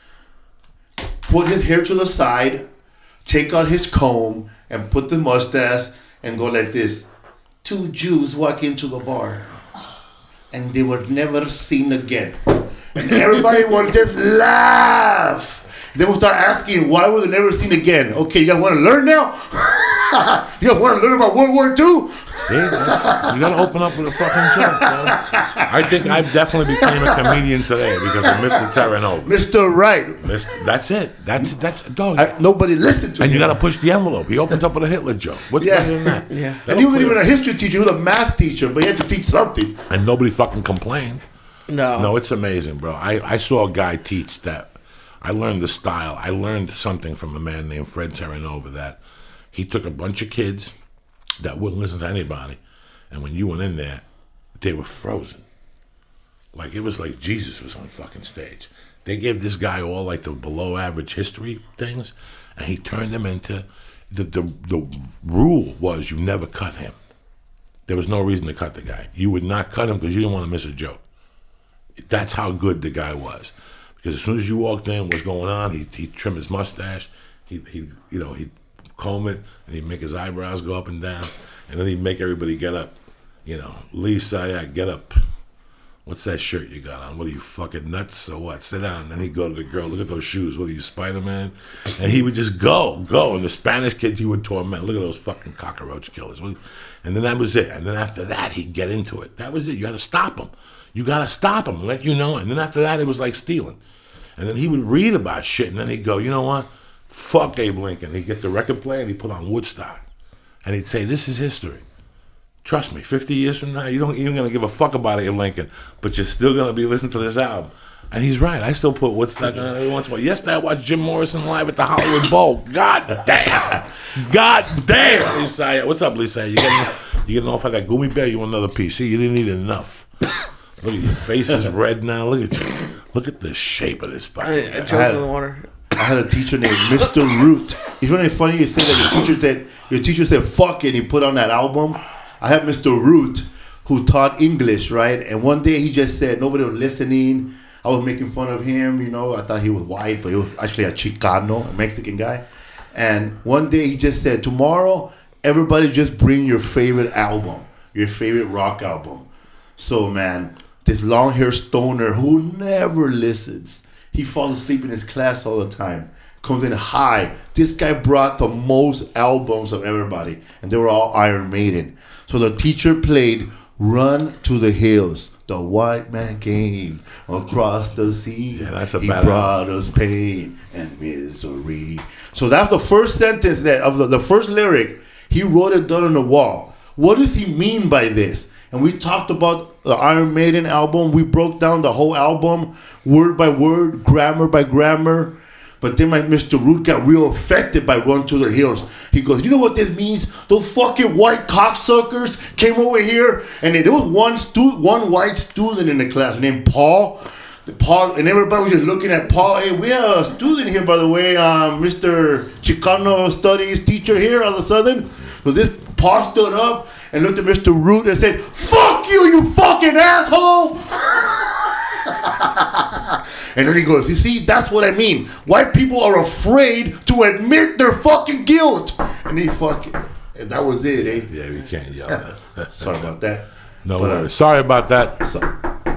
put his hair to the side, take out his comb, and put the mustache, and go like this. Two Jews walk into the bar, and they were never seen again. And everybody would just laugh. They would start asking, why were they never seen again? Okay, you guys want to learn now? You guys want to learn about World War Two? See, that's, you got to open up with a fucking joke, man. I think I definitely became a comedian today because of Mister Terranova. Mister Wright. Mister That's it. That's that's dog. I, nobody listened to and him. And you got to push the envelope. He opened up with a Hitler joke. What's yeah. better than that? Yeah. And he wasn't even a history teacher. He was a math teacher, but he had to teach something. And nobody fucking complained. No. No, it's amazing, bro. I, I saw a guy teach that. I learned the style. I learned something from a man named Fred Terranova that he took a bunch of kids that wouldn't listen to anybody. And when you went in there, they were frozen. Like, it was like Jesus was on fucking stage. They gave this guy all, like, the below-average history things, and he turned them into... The, the, the rule was you never cut him. There was no reason to cut the guy. You would not cut him because you didn't want to miss a joke. That's how good the guy was. Because as soon as you walked in, what's going on, he'd, he'd trim his mustache, he'd, he'd, you know, he'd comb it, and he'd make his eyebrows go up and down, and then he'd make everybody get up. You know, Lee Sayak, get up. What's that shirt you got on? What are you, fucking nuts or what? Sit down. And then he'd go to the girl, look at those shoes. What are you, Spider-Man? And he would just go, go. And the Spanish kids he would torment. Look at those fucking cockroach killers. And then that was it. And then after that, he'd get into it. That was it. You got to stop him. You got to stop him and let you know. And then after that, it was like stealing. And then he would read about shit. And then he'd go, you know what? Fuck Abe Lincoln. He'd get the record player and he'd put on Woodstock. And he'd say, this is history. Trust me, fifty years from now, you don't even gonna give a fuck about Abe Lincoln, but you're still gonna be listening to this album. And he's right. I still put Woodstock on every once in a while. Yesterday I watched Jim Morrison live at the Hollywood Bowl. God damn, God damn. Lisa, what's up, Lisa? You getting you getting off of that gummy bear? You want another piece? See, you didn't eat enough. Look at your face is red now. Look at you. Look at the shape of this I, fucking. I jumped in the water. I had a teacher named Mister Root. It's really funny you say that your teacher said your teacher said fuck it and he put on that album. I had Mister Root who taught English, right? And one day he just said nobody was listening. I was making fun of him, you know. I thought he was white, but he was actually a Chicano, a Mexican guy. And one day he just said, tomorrow, everybody just bring your favorite album, your favorite rock album. So, man, this long-haired stoner who never listens, he falls asleep in his class all the time, comes in high. This guy brought the most albums of everybody, and they were all Iron Maiden. So the teacher played Run to the Hills. The white man came across the sea. Yeah, that's a he bad brought us pain and misery. So that's the first sentence that of the, the first lyric. He wrote it down on the wall. What does he mean by this? And we talked about the Iron Maiden album. We broke down the whole album, word by word, grammar by grammar. But then my Mister Root got real affected by Run to the Hills. He goes, you know what this means? Those fucking white cocksuckers came over here, and there was one stu- one white student in the class named Paul. The Paul, and everybody was just looking at Paul. Hey, we have a student here, by the way, um, Mister Chicano Studies teacher here all of a sudden. So this Paul stood up and looked at Mister Root and said, fuck you, you fucking asshole! And then he goes, you see, that's what I mean. White people are afraid to admit their fucking guilt. And he fucking, and that was it, eh? Yeah, we can't yell at that. Sorry about that. No But, uh, worries. Sorry about that. So,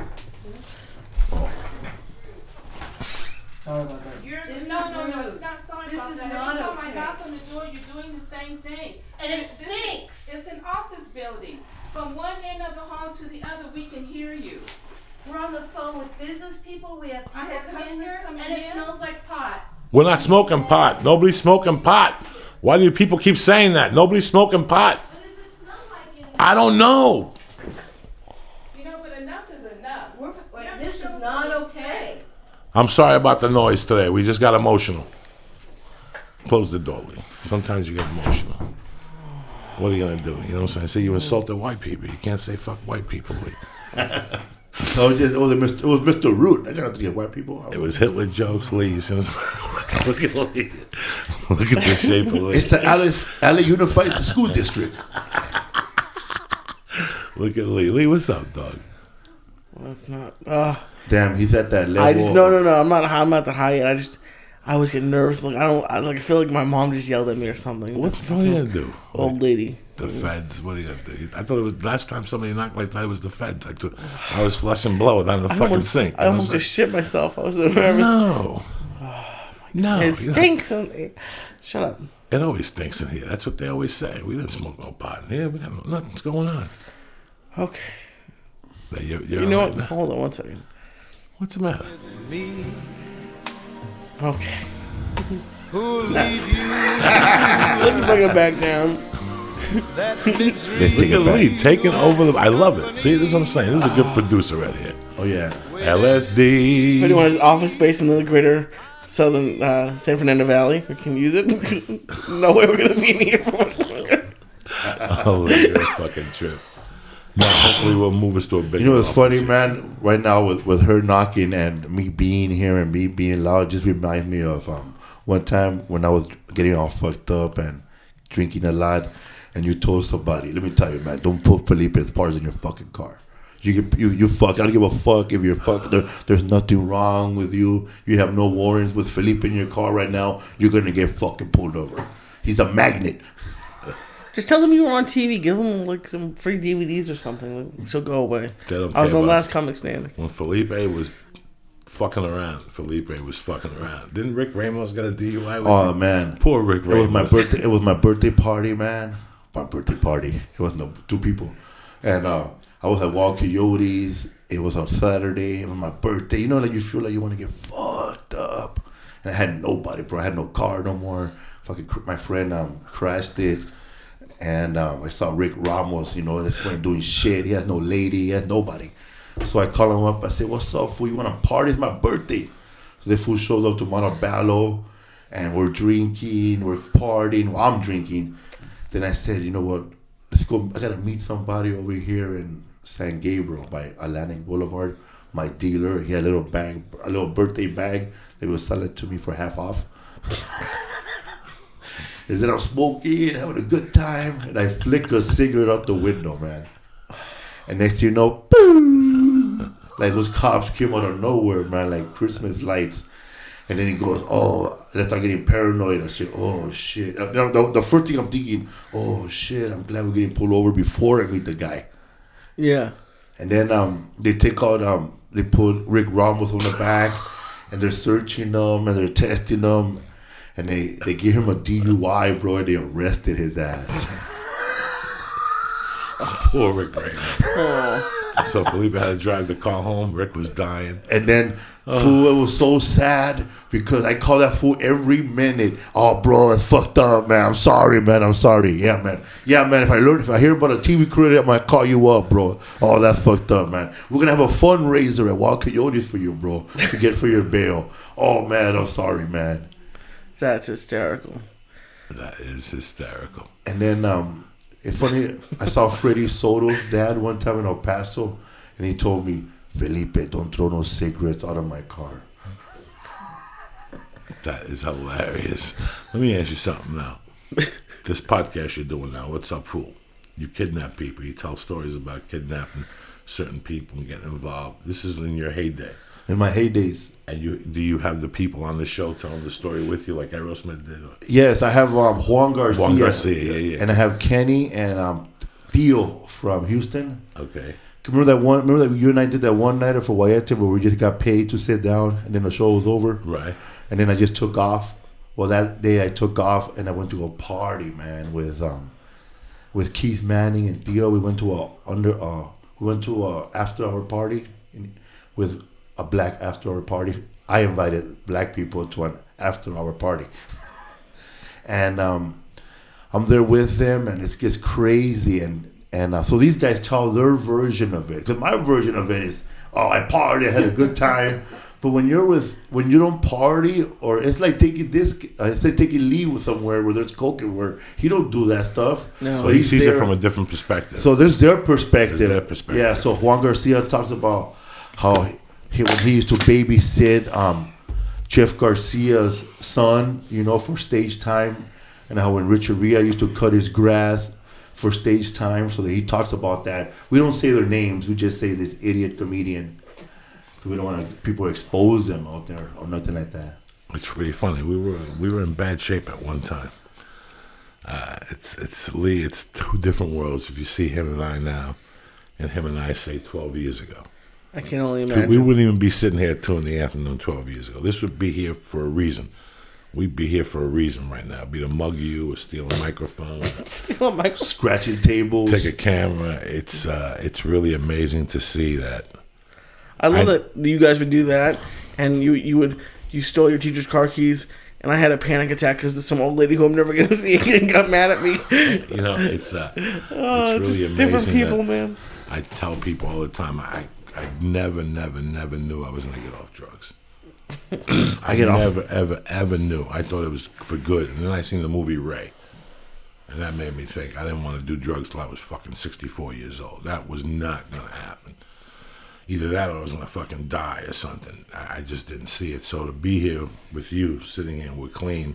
You're, no, no, no, it's not sorry This about is that. not Every time okay. I knock on the door, you're doing the same thing. And it This- stinks. It's an office building. From one end of the hall to the other, we can hear you. We're on the phone with business people. We have I people have come in customers here, coming and it in. smells like pot. We're not smoking pot. Nobody's smoking pot. Why do people keep saying that? Nobody's smoking pot. What does it smell like in here? I don't know. You know, but enough is enough. We're, Yeah, this show is not some okay. respect. I'm sorry about the noise today. We just got emotional. Close the door, Lee. Sometimes you get emotional. What are you going to do? You know what I'm saying? Say you insulted white people. You can't say fuck white people, Lee. so it was, just, it, was a Mister it was Mister Root. I got to get white people. It was Hitler jokes, Lee. You see what I'm saying? Look at Lee. Look at the shape of Lee. It's the Alley, Alley Unified School District. Look at Lee. Lee, what's up, dog? Well, it's not. Uh, Damn, he's at that level. I just no, no, no. I'm not. I'm not that high yet. I just. I always get nervous. Like I don't. I, like I feel like my mom just yelled at me or something. What the fuck are you going to do? Old lady. The feds. What are you going to do? I thought it was last time somebody knocked like that, it was the feds. I, thought, I was flushing blow down the I fucking almost, sink. I You know almost what I'm just shit myself. I was so nervous. No. No. It you know, stinks. Shut up. it always stinks in here. That's what they always say. We didn't smoke no pot in here. We got no, nothing's going on. Okay. Now, you're, you're You know all what? right now. Hold on one second. What's the matter? Okay. Who'll leave you Let's bring it back down. that misery? Let's Look take at it back. Lee taking over the. I love it. See, this is what I'm saying. This is a good producer right here. Oh, yeah. L S D. If anyone has office space in the greater southern uh, San Fernando Valley, we can use it. No way we're gonna be in here for much longer. Oh, you're a fucking trip. No, hopefully we'll move us to a bigger You know what's office. funny, man? Right now with, with her knocking and me being here and me being loud, just reminds me of um one time when I was getting all fucked up and drinking a lot, and you told somebody, let me tell you, man, don't put Felipe's parts in your fucking car. You get, you you fuck. I don't give a fuck if you're fuck. There, there's nothing wrong with you. You have no warrants with Felipe in your car right now. You're gonna get fucking pulled over. He's a magnet. Just tell them you were on T V. Give them like some free D V Ds or something. Like, she'll go away. They don't I was care on about- Last Comic Standing. When Felipe was fucking around, Felipe was fucking around. Didn't Rick Ramos get a D U I with Oh him? man, Poor Rick It was my Ramos. birthday. It was my birthday party, man. My birthday party. It was no two people, and uh, I was at Wild Coyotes. It was on Saturday. It was my birthday. You know, like you feel like you want to get fucked up, and I had nobody, bro. I had no car no more. Fucking, cr- my friend um crashed it, and um, I saw Rick Ramos. You know, this friend doing shit. He has no lady. He has nobody. So I call him up. I said, "What's up, fool? You want to party? It's my birthday." So the fool shows up to Montebello, and we're drinking, we're partying. Well, I'm drinking. Then I said, "You know what? Let's go. I gotta meet somebody over here in San Gabriel by Atlantic Boulevard. My dealer. He had a little bag, a little birthday bag. They would sell it to me for half off." Is that I'm smoking, having a good time, and I flick a cigarette out the window, man. And next thing you know, boom! Like those cops came out of nowhere, man, like Christmas lights. And then he goes, oh, and I start getting paranoid. I say, oh shit. Uh, The, the, the first thing I'm thinking, oh shit, I'm glad we're getting pulled over before I meet the guy. Yeah. And then um, they take out, um, they put Rick Ramos on the back, and they're searching him, and they're testing him, and they, they give him a D U I, bro, and they arrested his ass. Poor Rick Ramos. So Felipe had to drive the car home. Rick was dying. And then, fool, it was so sad because I call that fool every minute. Oh, bro, it's fucked up, man. I'm sorry, man. I'm sorry. Yeah, man. Yeah, man. If I learn, if I hear about a T V career, I might call you up, bro. Oh, that's fucked up, man. We're gonna have a fundraiser at Wild Coyotes for you, bro, to get for your bail. Oh, man, I'm sorry, man. That's hysterical. That is hysterical. And then um, it's funny. I saw Freddie Soto's dad one time in El Paso, and he told me, Felipe, don't throw no cigarettes out of my car. That is hilarious. Let me ask you something now. This podcast you're doing now, what's up, fool? You kidnap people. You tell stories about kidnapping certain people and getting involved. This is in your heyday. In my heydays. And you do you have the people on the show telling the story with you like Aerosmith did? Or? Yes, I have um, Juan Garcia. Juan Garcia, yeah, yeah. And I have Kenny and um, Theo from Houston. Okay. Remember that one? Remember that you and I did that one nighter for Wayete where we just got paid to sit down and then the show was over? Right. And then I just took off. Well, that day I took off and I went to a party, man, with um, with Keith Manning and Theo. We went to a under uh, we went to a after hour party in, with a black after hour party. I invited black people to an after hour party, and um, I'm there with them, and it gets crazy, and and uh, so these guys tell their version of it. Because my version of it is, oh, I partied, I had a good time. But when you're with, when you don't party, or it's like taking this, uh, it's like taking leave somewhere where there's coke everywhere. He don't do that stuff. No. So he he's sees there. it from a different perspective. So there's their perspective. There's their perspective. Yeah. So Juan Garcia talks about how he, when he used to babysit um, Jeff Garcia's son, you know, for stage time, and how when Richard Villa used to cut his grass for stage time. So that he talks about that. We don't say their names. We just say this idiot comedian. We don't want to people expose them out there or nothing like that. It's pretty funny. We were we were in bad shape at one time. Uh, it's it's Lee. It's two different worlds. If you see him and I now, and him and I say twelve years ago, I can only imagine. we wouldn't even be sitting here at two in the afternoon twelve years ago. This would be here for a reason. We'd be here for a reason right now. Be to mug you or steal a microphone, Oh my God. Scratching tables. take a camera. It's uh, it's really amazing to see that. I love I- that you guys would do that, and you you would you stole your teacher's car keys, and I had a panic attack because some old lady who I'm never gonna see again got mad at me. You know, it's uh, Oh, it's really just amazing. different people, that man. I tell people all the time, I I never, never, never knew I was gonna get off drugs. I get off. Never, ever, ever knew. I thought it was for good, and then I seen the movie Ray. And that made me think I didn't want to do drugs till I was fucking sixty-four years old. That was not going to happen. Either that or I was going to fucking die or something. I just didn't see it. So to be here with you, sitting here with Clean,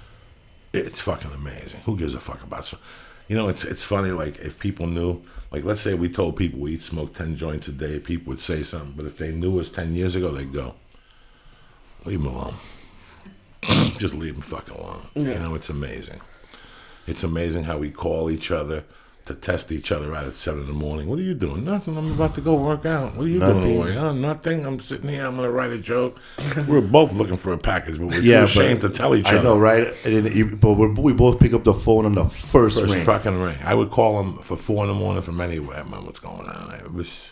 it's fucking amazing. Who gives a fuck about so? You know, it's it's funny, like, if people knew, like, let's say we told people we eat smoke ten joints a day, people would say something. But if they knew us ten years ago, they'd go, leave them alone. Just leave them fucking alone. Yeah. You know, it's amazing. It's amazing how we call each other to test each other out at seven in the morning. What are you doing? Nothing. I'm about to go work out. What are you Nothing. doing away? Oh, nothing. I'm sitting here. I'm going to write a joke. We're both looking for a package, but we're Yeah, too ashamed but to tell each I other. know, right? And then you- but we're, we both pick up the phone on the first, First ring. fucking ring. I would call them for four in the morning from anywhere. Man, what's going on? It was,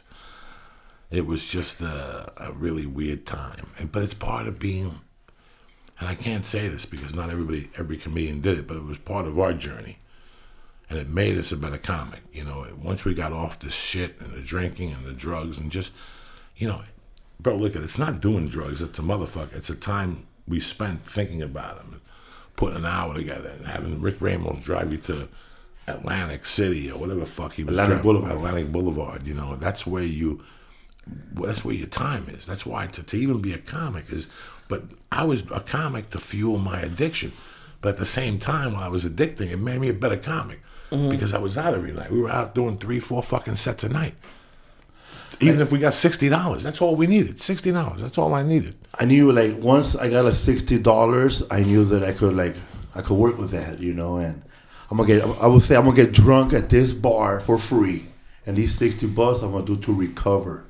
it was just a, a really weird time. And, but it's part of being, and I can't say this because not everybody, every comedian did it, but it was part of our journey. And it made us a better comic. You know, once we got off this shit and the drinking and the drugs and just, you know, bro, look at it. It's not doing drugs. It's a motherfucker. It's a time we spent thinking about them and putting an hour together and having Rick Ramos drive you to Atlantic City or whatever the fuck he was Atlantic driving, Boulevard. Atlantic Boulevard. You know, that's where you, well, that's where your time is. That's why to, to even be a comic is, but I was a comic to fuel my addiction. But at the same time, while I was addicting, it made me a better comic. Mm-hmm. Because I was out every night. We were out doing three, four fucking sets a night. Even if we got sixty dollars, that's all we needed. sixty dollars, that's all I needed. I knew, like, once I got like sixty dollars, I knew that I could, like, I could work with that, you know. And I'm gonna get, I would say, I'm gonna get drunk at this bar for free, and these sixty bucks I'm gonna do to recover.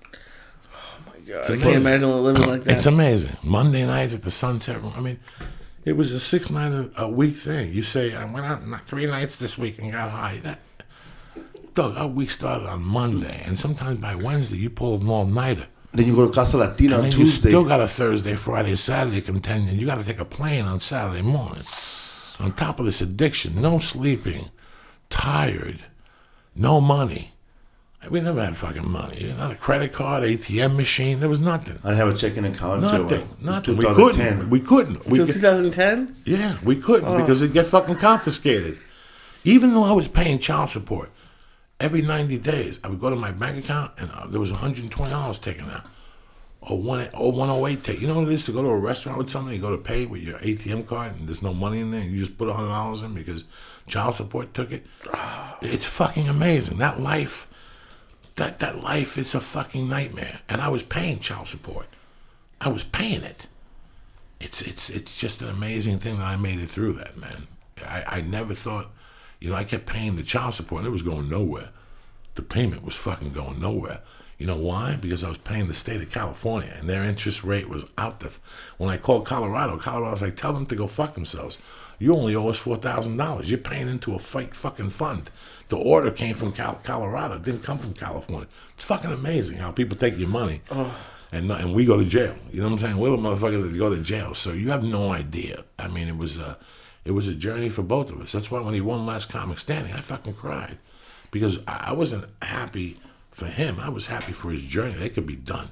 Oh my god, It's I amazing. can't imagine living like that. It's amazing. Monday nights at the Sunset Room. I mean, it was a six night a, a week thing. You say I went out not three nights this week and got high. That, Doug, our week started on Monday, and sometimes by Wednesday you pull an all nighter. Then you go to Casa Latina And on then you Tuesday. still got a Thursday, Friday, Saturday contend, and you got to take a plane on Saturday morning. On top of this addiction, no sleeping, tired, no money. We never had fucking money. Not a credit card, A T M machine. There was nothing. I didn't have a checking account until Nothing. uh, Nothing. We twenty ten. couldn't. We couldn't. We Until could- twenty ten? yeah, we couldn't because it'd get fucking confiscated. Even though I was paying child support, every ninety days I would go to my bank account and uh, there was one hundred twenty dollars taken out. Or one or one oh eight take. You know what it is to go to a restaurant with somebody, you go to pay with your A T M card and there's no money in there and you just put one hundred dollars in because child support took it. It's fucking amazing. That life, that, that life is a fucking nightmare. And I was paying child support. I was paying it. It's it's it's just an amazing thing that I made it through that, man. I, I never thought, you know, I kept paying the child support and it was going nowhere. The payment was fucking going nowhere. You know why? Because I was paying the state of California and their interest rate was out the... When I called Colorado, Colorado was like, tell them to go fuck themselves. You only owe us four thousand dollars. You're paying into a fake fucking fund. The order came from Cal- Colorado. It didn't come from California. It's fucking amazing how people take your money oh. and and we go to jail. You know what I'm saying? We're the motherfuckers that go to jail. So you have no idea. I mean, it was a, it was a journey for both of us. That's why when he won Last Comic Standing, I fucking cried. Because I, I wasn't happy for him. I was happy for his journey. They could be done.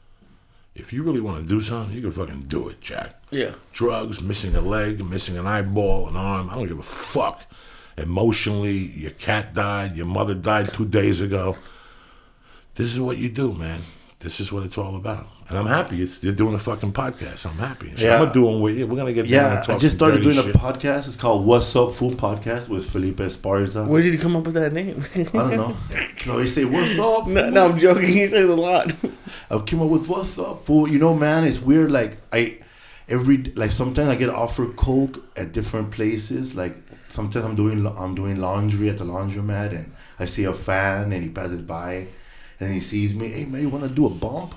If you really want to do something, you can fucking do it, Jack. Yeah. Drugs, missing a leg, missing an eyeball, an arm. I don't give a fuck. Emotionally, your cat died. Your mother died two days ago. This is what you do, man. This is what it's all about. And I'm happy it's, you're doing a fucking podcast. I'm happy. So Yeah. I'm going to do one with you. We're going to get down Yeah, and talk I just some started dirty doing shit. a podcast. It's called What's Up Food Podcast with Felipe Esparza. Where did you come up with that name? I don't know. No, you say, what's up, no, fool?" no, I'm joking. He says a lot. I came up with what's up, fool. You know, man, it's weird. Like I, every like sometimes I get offered Coke at different places. Like sometimes I'm doing I'm doing laundry at the laundromat, and I see a fan, and he passes by, and he sees me. Hey, man, you want to do a bump?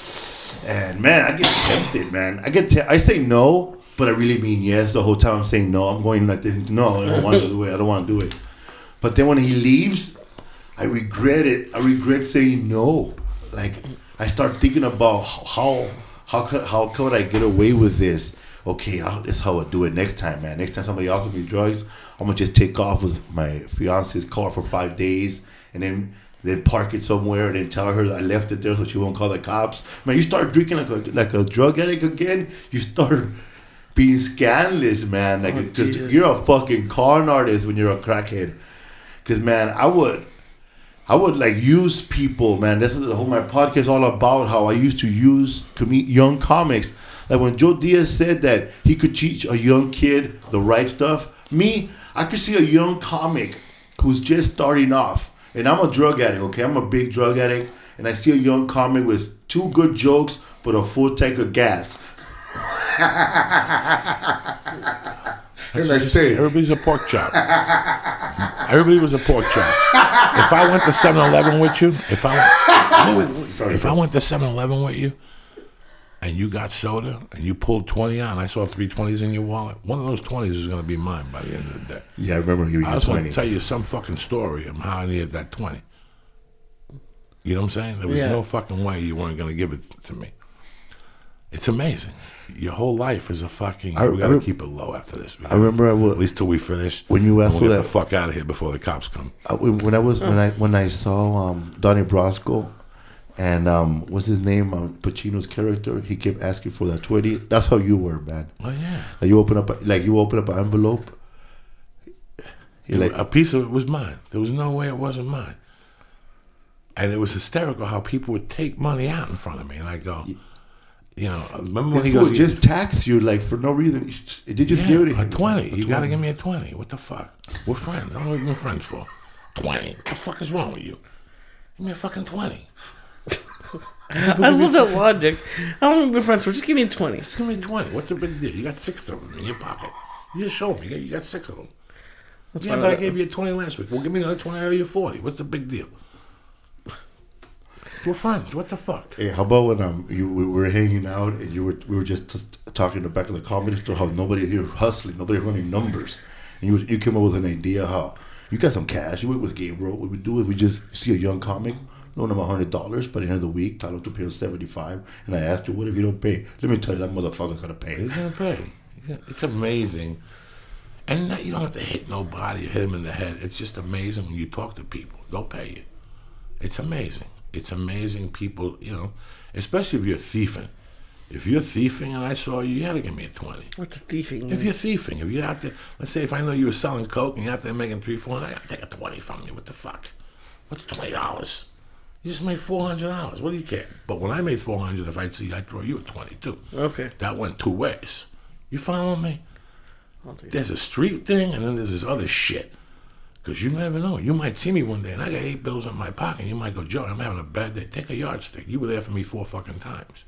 And man, I get tempted, man. I get te- I say no, but I really mean yes. The whole time I'm saying no. I'm going like this. No, I don't want to do it. I don't want to do it. But then when he leaves, I regret it. I regret saying no. Like I start thinking about how how could how could I get away with this? Okay, I'll, this is how I do it next time, man. Next time somebody offers me drugs, I'm gonna just take off with my fiance's car for five days, and then then park it somewhere, and then tell her I left it there so she won't call the cops. Man, you start drinking like a like a drug addict again. You start being scandalous, man. Like, Oh, because Jesus. you're a fucking con artist when you're a crackhead. Because, man, I would, I would like use people, man. This is the whole my podcast is all about how I used to use com- young comics. Like when Joe Diaz said that he could teach a young kid the right stuff. Me, I could see a young comic who's just starting off, and I'm a drug addict. Okay, I'm a big drug addict, and I see a young comic with two good jokes but a full tank of gas. And I say, everybody's a pork chop. Everybody was a pork chop. If I went to seven eleven with you, if I sorry, if I went to seven eleven with you, and you got soda and you pulled twenty out, and I saw three twenties in your wallet, one of those twenties is going to be mine by the end of the day. yeah, I remember giving I you was going twenty. to tell you some fucking story of how I needed that twenty. You know what I'm saying? There was Yeah. no fucking way you weren't going to give it to me. It's amazing. Your whole life is a fucking. I- we got I to re- keep it low after this. We I remember I At was least till we finish. When you and asked we'll for get that- the fuck out of here before the cops come. I- when when I was when I when I saw um, Donnie Brasco and um, what's his name, um, Pacino's character, he kept asking for that twenty. That's how you were, man. Oh yeah. Like you open up a, like you open up an envelope. You're like, a piece of it was mine. There was no way it wasn't mine. And it was hysterical how people would take money out in front of me, and I go, you know, remember when this he fool goes, just tax you like for no reason. Did you just yeah, give it a twenty? A You got to give me a twenty. What the fuck? We're friends. I don't know what we've been friends for. Twenty. What the fuck is wrong with you? Give me a fucking twenty. I love that logic. I don't want to be friends for. Just give me a twenty. Just give me twenty. What's the big deal? You got six of them in your pocket. You just showed me. You got six of them. That's Yeah, fine. but I gave you a twenty last week. Well, give me another twenty. I owe you forty. What's the big deal? We're friends. What the fuck? Hey, how about when um you we were hanging out and you were we were just t- talking in the back of the comedy store how nobody here hustling, nobody running numbers, and you you came up with an idea how you got some cash. You work with Gabriel. What we do is we just see a young comic, loan him a hundred dollars, by the end of the week, tell him to pay us seventy five, and I asked you, what if you don't pay? Let me tell you, that motherfucker's gonna pay. He's gonna pay. Yeah, it's amazing, and that, you don't have to hit nobody or hit him in the head. It's just amazing when you talk to people. They'll pay you. It's amazing. It's amazing people, you know, especially if you're thieving. If you're thieving and I saw you, you had to give me a twenty. What's a thieving? If you're thieving, if you're out there, let's say if I know you were selling coke and you're out there making three, four, and I gotta take a twenty from you. What the fuck? What's twenty dollars? You just made four hundred dollars. What do you care? But when I made four hundred, if I'd see, I'd throw you a twenty too. Okay. That went two ways. You follow me? I'll take There's a street thing, and then there's this other shit. Because you never know. You might see me one day, and I got eight bills in my pocket. You might go, Joe, I'm having a bad day. Take a yardstick. You were there for me four fucking times.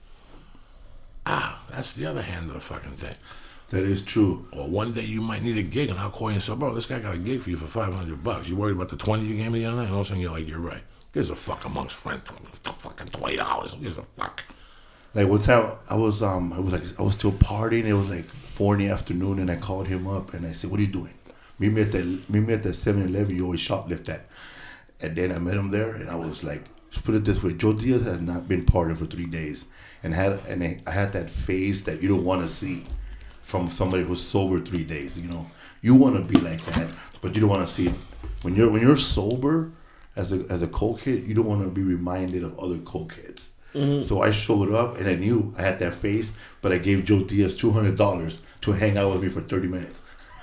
Ah, that's the other hand of the fucking thing. That is true. Or one day you might need a gig, and I'll call you and say, bro, this guy got a gig for you for five hundred bucks. You worried about the twenty you gave me the other night? And all of a sudden you're like, you're right. Gives a fuck amongst friends. Fucking twenty dollars. Gives a fuck. Like one time, I was um, I was like, I was still partying. It was like four in the afternoon, and I called him up and I said, "What are you doing? Meet me at the meet me at the seven eleven you always shoplift at." And then I met him there, and I was like, let's put it this way: Joe Diaz had not been partying for three days, and had and I, I had that face that you don't want to see from somebody who's sober three days. You know, you want to be like that, but you don't want to see it when you're when you're sober as a as a cokehead. You don't want to be reminded of other cokeheads. Mm-hmm. So I showed up and I knew I had that face, but I gave Joe Diaz two hundred dollars to hang out with me for thirty minutes.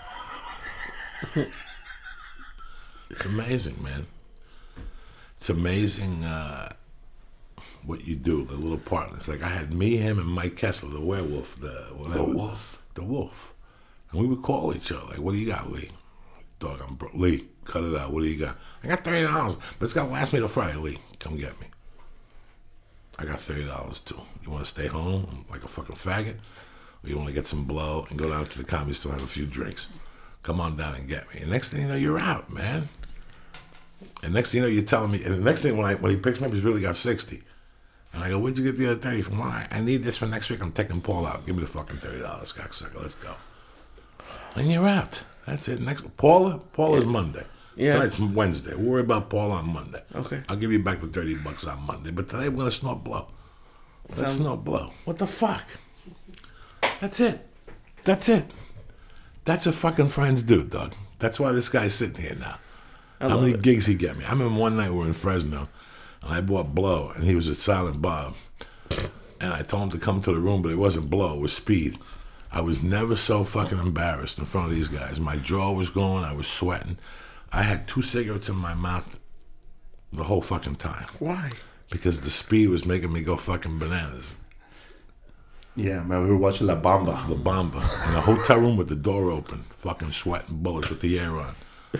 It's amazing, man. It's amazing uh, what you do, the little partners. Like I had me, him, and Mike Kessler, the werewolf, the whatever, The wolf. the wolf, and we would call each other like, "What do you got, Lee? Dog, I'm broke. Lee, cut it out. What do you got? I got thirty dollars, but it's got to last me till Friday. Lee, come get me. I got thirty dollars too. You want to stay home like a fucking faggot, or you want to get some blow and go down to the comedy store and have a few drinks? Come on down and get me. And next thing you know, you're out, man. And next thing you know, you're telling me. And the next thing when I when he picks me up, he's really got sixty. And I go, "Where'd you get the other thirty from?" Why? I need this for next week. I'm taking Paul out. Give me the fucking thirty dollars, cocksucker. Let's go. And you're out. That's it. Next, Paula. Paula's Monday. Yeah. Tonight's Wednesday. We'll worry about Paula on Monday. Okay. I'll give you back the thirty bucks on Monday. But today we're gonna snort blow. Let's Sounds- snort blow. What the fuck? That's it. That's it. That's what fucking friends do, dog. That's why this guy's sitting here now. I How love many it. gigs he get me? I remember one night we were in Fresno, and I bought Blow, and he was at Silent Bob. And I told him to come to the room, but it wasn't Blow, it was Speed. I was never so fucking embarrassed in front of these guys. My jaw was going. I was sweating. I had two cigarettes in my mouth the whole fucking time. Why? Because the speed was making me go fucking bananas. Yeah, man, we were watching La Bamba. La Bamba. In a hotel room with the door open. Fucking sweating bullets with the air on.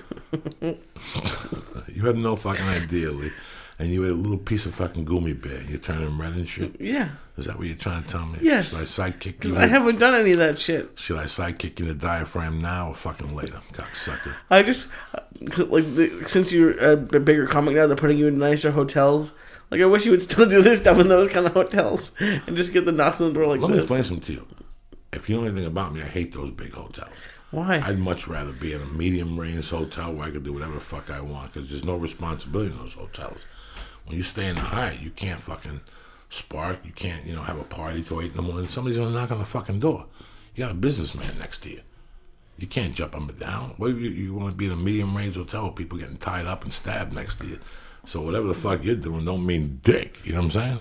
You have no fucking idea, Lee. And you ate a little piece of fucking gummy bear. You're turning red and shit. Yeah. Is that what you're trying to tell me? Yes. Should I sidekick you? I haven't done any of that shit. Should I sidekick you in the diaphragm now or fucking later, cocksucker? I just, like, the, since you're a, a bigger comic now, they're putting you in nicer hotels. Like, I wish you would still do this stuff in those kind of hotels and just get the knocks on the door like Let this. me explain something to you. If you know anything about me, I hate those big hotels. Why? I'd much rather be in a medium-range hotel where I could do whatever the fuck I want because there's no responsibility in those hotels. When you stay in the high, you can't fucking spark. You can't, you know, have a party till eight in the morning. Somebody's gonna knock on the fucking door. You got a businessman next to you. You can't jump up and down. What if you, you want to be in a medium-range hotel with people getting tied up and stabbed next to you? So whatever the fuck you're doing don't mean dick. You know what I'm saying?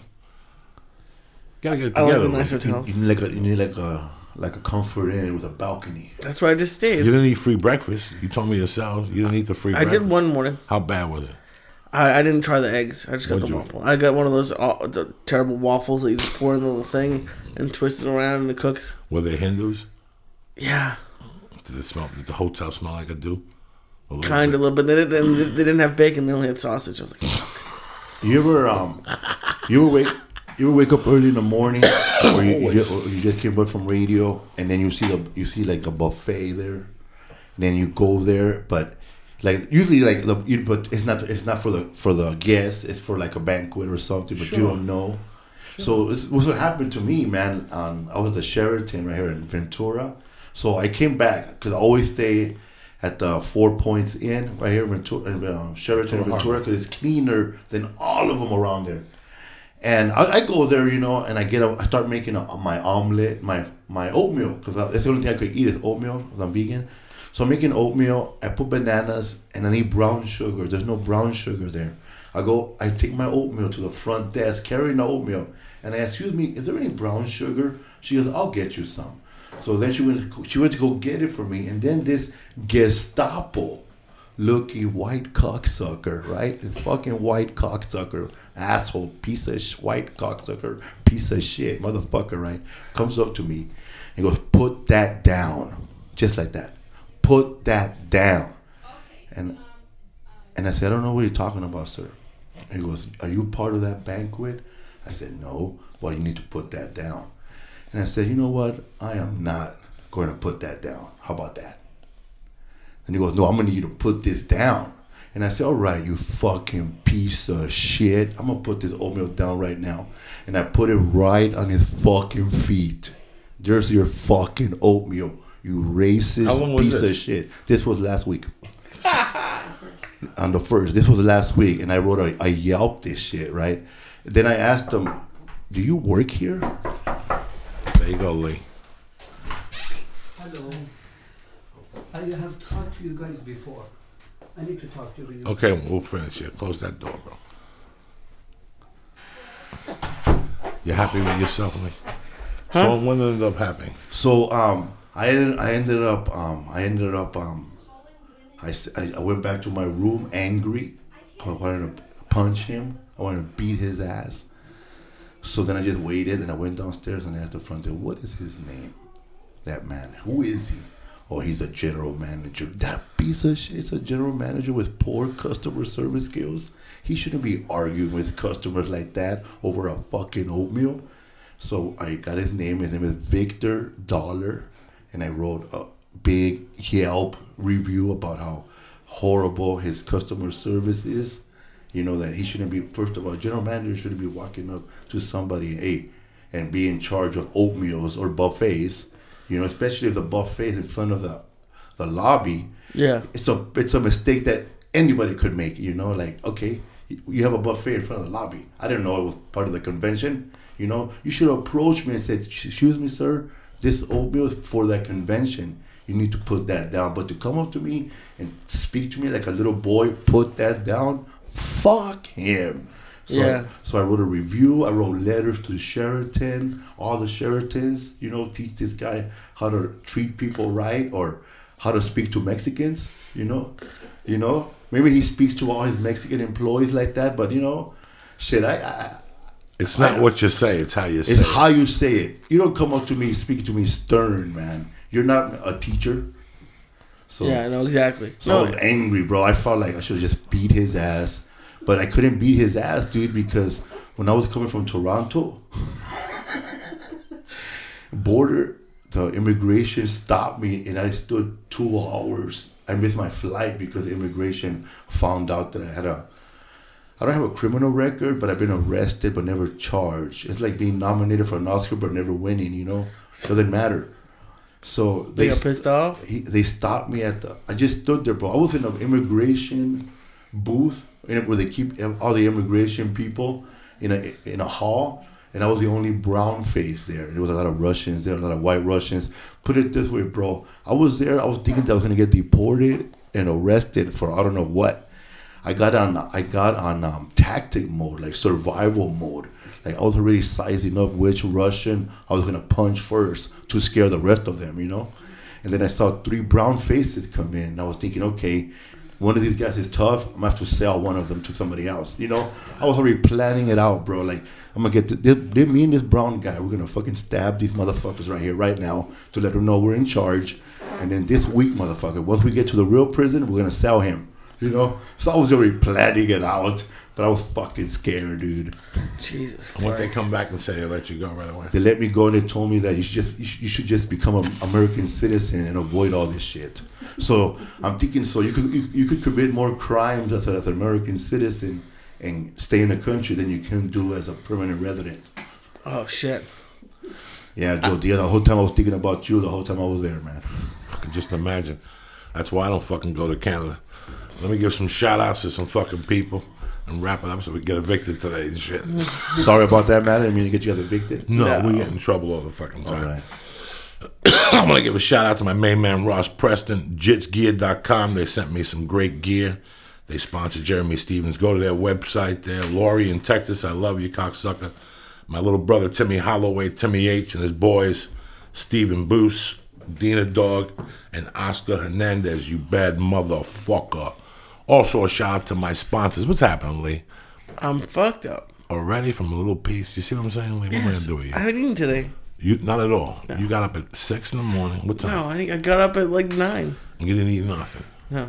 Gotta get it I like together. the nice Lee. hotels. You need like a, you need like a, like a comfort inn with a balcony. That's where I just stayed. You didn't eat free breakfast. You told me yourself you didn't eat the free I breakfast. did one morning. How bad was it? I, I didn't try the eggs. I just got What'd the you- waffle. I got one of those uh, the terrible waffles that you just pour in the little thing and twist it around and it cooks. Were they Hindus? Yeah, Did it smell? Did the hotel smell like a do? A little kind of bit? a little bit. They didn't, they didn't have bacon. They only had sausage. I was like, You ever um, you ever wake, you ever wake up early in the morning, or you, you, just, or you just came back from radio, and then you see the you see like a buffet there, and then you go there, but like usually like the you, but it's not it's not for the for the guests, it's for like a banquet or something, but you don't know. So this was what happened to me, man. Um, I was at the Sheraton right here in Ventura, so I came back because I always stay at the Four Points Inn right here in Ventura, in, um, Sheraton in Ventura, because it's cleaner than all of them around there. And I, I go there, you know, and I get a, I start making a, my omelet, my my oatmeal, because that's the only thing I could eat is oatmeal, because I'm vegan. So I'm making oatmeal. I put bananas, and I need brown sugar. There's no brown sugar there. I go, I take my oatmeal to the front desk, carrying the oatmeal, and I ask, excuse me, is there any brown sugar? She goes, I'll get you some. So then she went, she went to go get it for me, and then this Gestapo-looking white cocksucker, right? This fucking white cocksucker, asshole, piece of sh- white cocksucker, piece of shit, motherfucker, right? Comes up to me and goes, put that down, just like that. Put that down. And and I said, I don't know what you're talking about, sir. He goes, are you part of that banquet? I said, no. Well, you need to put that down. And I said, you know what? I am not going to put that down. How about that? And he goes, no, I'm going to need you to put this down. And I said, all right, you fucking piece of shit. I'm going to put this oatmeal down right now. And I put it right on his fucking feet. There's your fucking oatmeal, you racist How long was piece this? of shit. This was last week. On the first. This was last week. And I wrote a, a Yelp this shit, right? Then I asked him, do you work here? There you go, Lee. Hello. I have talked to you guys before. I need to talk to you. Okay, we'll finish it. Close that door, bro. You happy with yourself, Lee? So what ended up happening? So um, I ended, I ended up um, I ended up um, I, s- I- I went back to my room angry. I wanted to punch him. I wanted to beat his ass. So then I just waited and I went downstairs and I asked the front door, what is his name? That man. Who is he? Oh, he's a general manager. That piece of shit is a general manager with poor customer service skills. He shouldn't be arguing with customers like that over a fucking oatmeal. So I got his name. His name is Victor Dollar. And I wrote a big Yelp review about how horrible his customer service is. You know, that he shouldn't be, first of all, general manager shouldn't be walking up to somebody, hey, and be in charge of oatmeals or buffets. You know, especially if the buffet is in front of the the lobby. yeah. It's a it's a mistake that anybody could make. You know, like, okay, you have a buffet in front of the lobby. I didn't know it was part of the convention. You know, you should approach me and say, excuse me, sir, this oatmeal is for that convention. You need to put that down. But to come up to me and speak to me like a little boy, put that down, fuck him. So, Yeah. so I wrote a review. I wrote letters to Sheraton, all the Sheratons, you know, teach this guy how to treat people right or how to speak to Mexicans, you know. You know, maybe he speaks to all his Mexican employees like that, but, you know, shit, I... I It's not I, what you say, it's how you say it's it. how you say it. You don't come up to me speaking to me stern, man. You're not a teacher. So, Yeah, I know exactly. so no, I was angry, bro. I felt like I should have just beat his ass. But I couldn't beat his ass, dude, because when I was coming from Toronto, border, the immigration stopped me and I stood two hours. I missed my flight because the immigration found out that I had a, I don't have a criminal record, but I've been arrested but never charged. It's like being nominated for an Oscar but never winning, you know? Doesn't matter. So they they got st- pissed off. he, they stopped me at the, I just stood there, bro. I was in an immigration booth where they keep all the immigration people in a in a hall, and I was the only brown face there. There was a lot of Russians there, a lot of white Russians. Put it this way, bro. I was there. I was thinking that I was gonna get deported and arrested for I don't know what. I got on I got on um, tactic mode, like survival mode. Like I was already sizing up which Russian I was gonna punch first to scare the rest of them, you know. And then I saw three brown faces come in, and I was thinking, okay, one of these guys is tough. I'm gonna have to sell one of them to somebody else. You know, I was already planning it out, bro. Like I'm gonna get to, this, this, me and this brown guy. We're gonna fucking stab these motherfuckers right here, right now, to let them know we're in charge. And then this week, motherfucker, once we get to the real prison, we're gonna sell him. You know, so I was already planning it out, but I was fucking scared, dude. Jesus And when they Christ. come back and say they let you go right away. They let me go and they told me that you should just you should, you should just become an American citizen and avoid all this shit. So I'm thinking, so you could you, you could commit more crimes as, a, as an American citizen and stay in the country than you can do as a permanent resident. Oh shit. Yeah, Joe Diaz. The whole time I was thinking about you. The whole time I was there, man. I can just imagine. That's why I don't fucking go to Canada. Let me give some shout outs to some fucking people and wrap it up so we get evicted today and shit. Sorry about that, man. I didn't mean to get you guys evicted. No, No. we get in trouble all the fucking All time. right. I'm going to give a shout out to my main man, Ross Preston, jits gear dot com. They sent me some great gear. They sponsored Jeremy Stevens. Go to their website there. Laurie in Texas, I love you, cocksucker. My little brother, Timmy Holloway, Timmy H, and his boys, Stephen Boos, Dina Dog, and Oscar Hernandez, you bad motherfucker. Also, a shout out to my sponsors. What's happening, Lee? I'm fucked up. Already from a little piece. You see what I'm saying, Lee? What am I going to do with you? I haven't eaten today. You not at all. You got up at six in the morning. What time? No, I think I got up at like nine. You didn't eat nothing. No.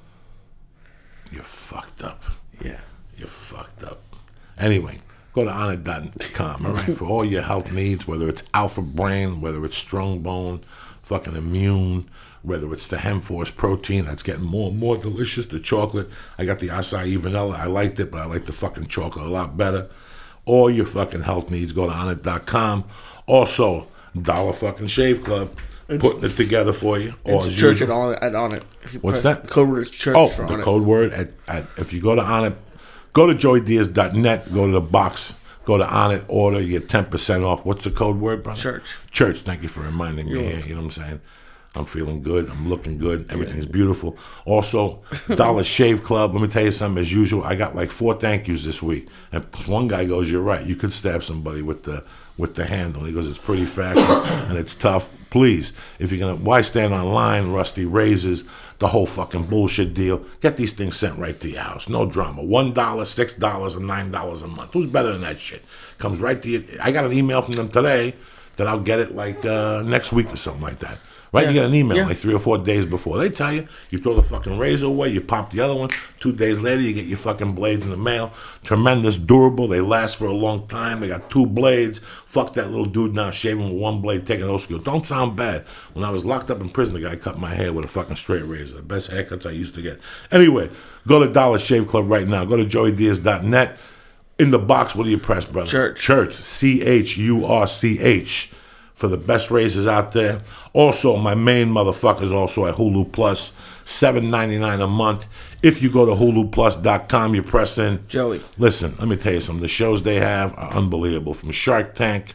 You're fucked up. Yeah. You're fucked up. Anyway, go to honor dot com, all right, for all your health needs, whether it's Alpha Brain, whether it's Strong Bone, fucking Immune, whether it's the Hemp Force protein that's getting more and more delicious, the chocolate. I got the acai vanilla. I liked it, but I like the fucking chocolate a lot better. All your fucking health needs, go to honor dot com. Also, Dollar fucking Shave Club, putting it together for you. Or It's as church usual- and on it. And on it. If you What's press- that? The code word is church. Oh, on the it. code word at, at if you go to Onnit, go to joey diaz dot net, go to the box, go to Onnit, order, you get ten percent off. What's the code word, brother? Church. Church. Thank you for reminding me here. You know what I'm saying? I'm feeling good. I'm looking good. Everything's beautiful. Also, Dollar Shave Club. Let me tell you something. As usual, I got like four thank yous this week. And one guy goes, "You're right. You could stab somebody with the with the handle." He goes, "It's pretty fashion and it's tough. Please, if you're gonna, why stand online? Rusty razors, the whole fucking bullshit deal. Get these things sent right to your house. No drama. One dollar, six dollars, and nine dollars a month. Who's better than that shit? Comes right to you. I got an email from them today that I'll get it like uh, next week or something like that." Right, you get an email Yeah. like three or four days before. They tell you, you throw the fucking razor away, you pop the other one. Two days later, you get your fucking blades in the mail. Tremendous, durable. They last for a long time. They got two blades. Fuck that little dude now shaving with one blade, taking those skills. Don't sound bad. When I was locked up in prison, the guy cut my hair with a fucking straight razor. The best haircuts I used to get. Anyway, go to Dollar Shave Club right now. Go to joey diaz dot net. In the box, what do you press, brother? Church. Church. C H U R C H. For the best razors out there. Also, my main motherfuckers also at Hulu Plus, seven ninety-nine a month. If you go to hulu plus dot com, you press in. Joey. Listen, let me tell you something. The shows they have are unbelievable. From Shark Tank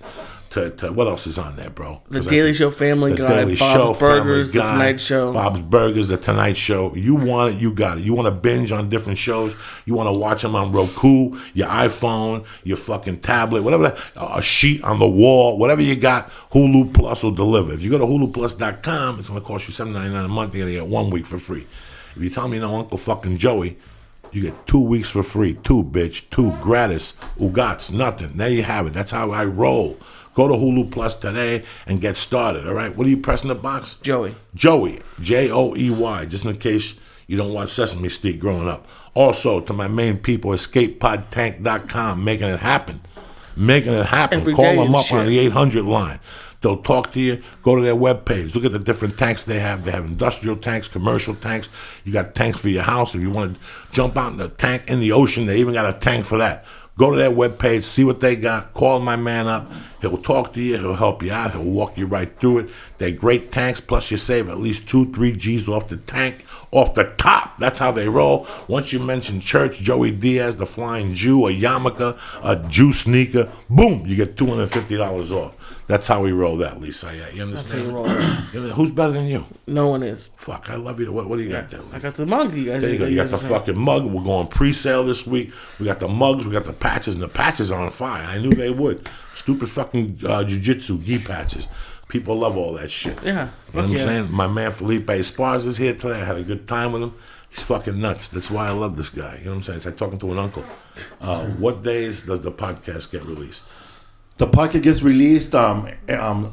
to, to what else is on there, bro? The Daily Show, Family The Guy, Daily Bob's Show, Burgers, Family The Guy, Tonight Show. Bob's Burgers, The Tonight Show. You want it, you got it. You want to binge on different shows. You want to watch them on Roku, your iPhone, your fucking tablet, whatever, that, a sheet on the wall, whatever you got, Hulu Plus will deliver. If you go to hulu plus dot com, it's going to cost you seven ninety-nine a month. You're going to get one week for free. If you tell me you know Uncle fucking Joey, you get two weeks for free. Two, bitch. Two, gratis. Ugats, nothing. There you have it. That's how I roll. Go to Hulu Plus today and get started, all right? What are you pressing the box? Joey. Joey. J O E Y, just in case you don't watch Sesame Street growing up. Also, to my main people, escape pod tank dot com, making it happen. Making it happen. Every Call day them and up shit. on the eight hundred line. They'll talk to you. Go to their webpage. Look at the different tanks they have. They have industrial tanks, commercial tanks. You got tanks for your house. If you want to jump out in a tank in the ocean, they even got a tank for that. Go to their webpage, see what they got. Call my man up. He'll talk to you. He'll help you out. He'll walk you right through it. They're great tanks. Plus, you save at least two, three G's off the tank, off the top. That's how they roll. Once you mention Church, Joey Diaz, the Flying Jew, a yarmulke, a Jew sneaker, boom, you get two hundred fifty dollars off. That's how we roll that, Lisa. Yeah, you understand? That's how you roll. Who's better than you? No one is. Fuck, I love you. What, what do you got there? I got the mug. You guys. There you go. You got guys the just had. fucking mug. We're going pre-sale this week. We got the mugs. We got the patches, and the patches are on fire. I knew they would. Stupid fucking uh, jiu-jitsu gi patches. People love all that shit. Yeah. You know what I'm yeah. saying? My man Felipe Esparza is here today. I had a good time with him. He's fucking nuts. That's why I love this guy. You know what I'm saying? It's like talking to an uncle. Uh, what days does the podcast get released? The podcast gets released. Um, um,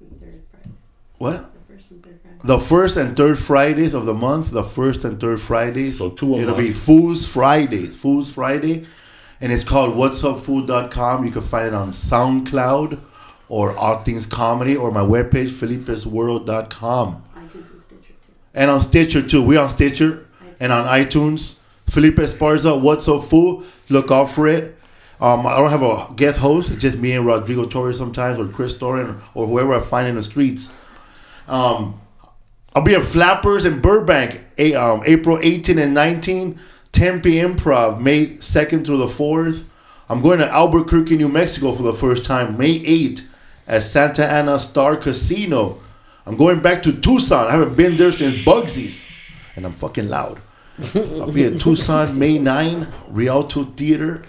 what? The first and third Fridays of the month. The first and third Fridays. So two a It'll month. be Fools Fridays. Fools Friday, and it's called whats up food dot com. You can find it on SoundCloud or All Things Comedy or my webpage felipes world dot com. And on Stitcher too. We're on Stitcher and on iTunes. Felipe Esparza, What's Up Fool. Look out for it. Um, I don't have a guest host. It's just me and Rodrigo Torres sometimes, or Chris Doran, or whoever I find in the streets. Um, I'll be at Flappers in Burbank, a, um, April eighteenth and nineteenth, Tempe Improv, May second through the fourth. I'm going to Albuquerque, New Mexico for the first time, May eighth, at Santa Ana Star Casino. I'm going back to Tucson. I haven't been there since Bugsy's, and I'm fucking loud. I'll be at Tucson, May ninth, Rialto Theater,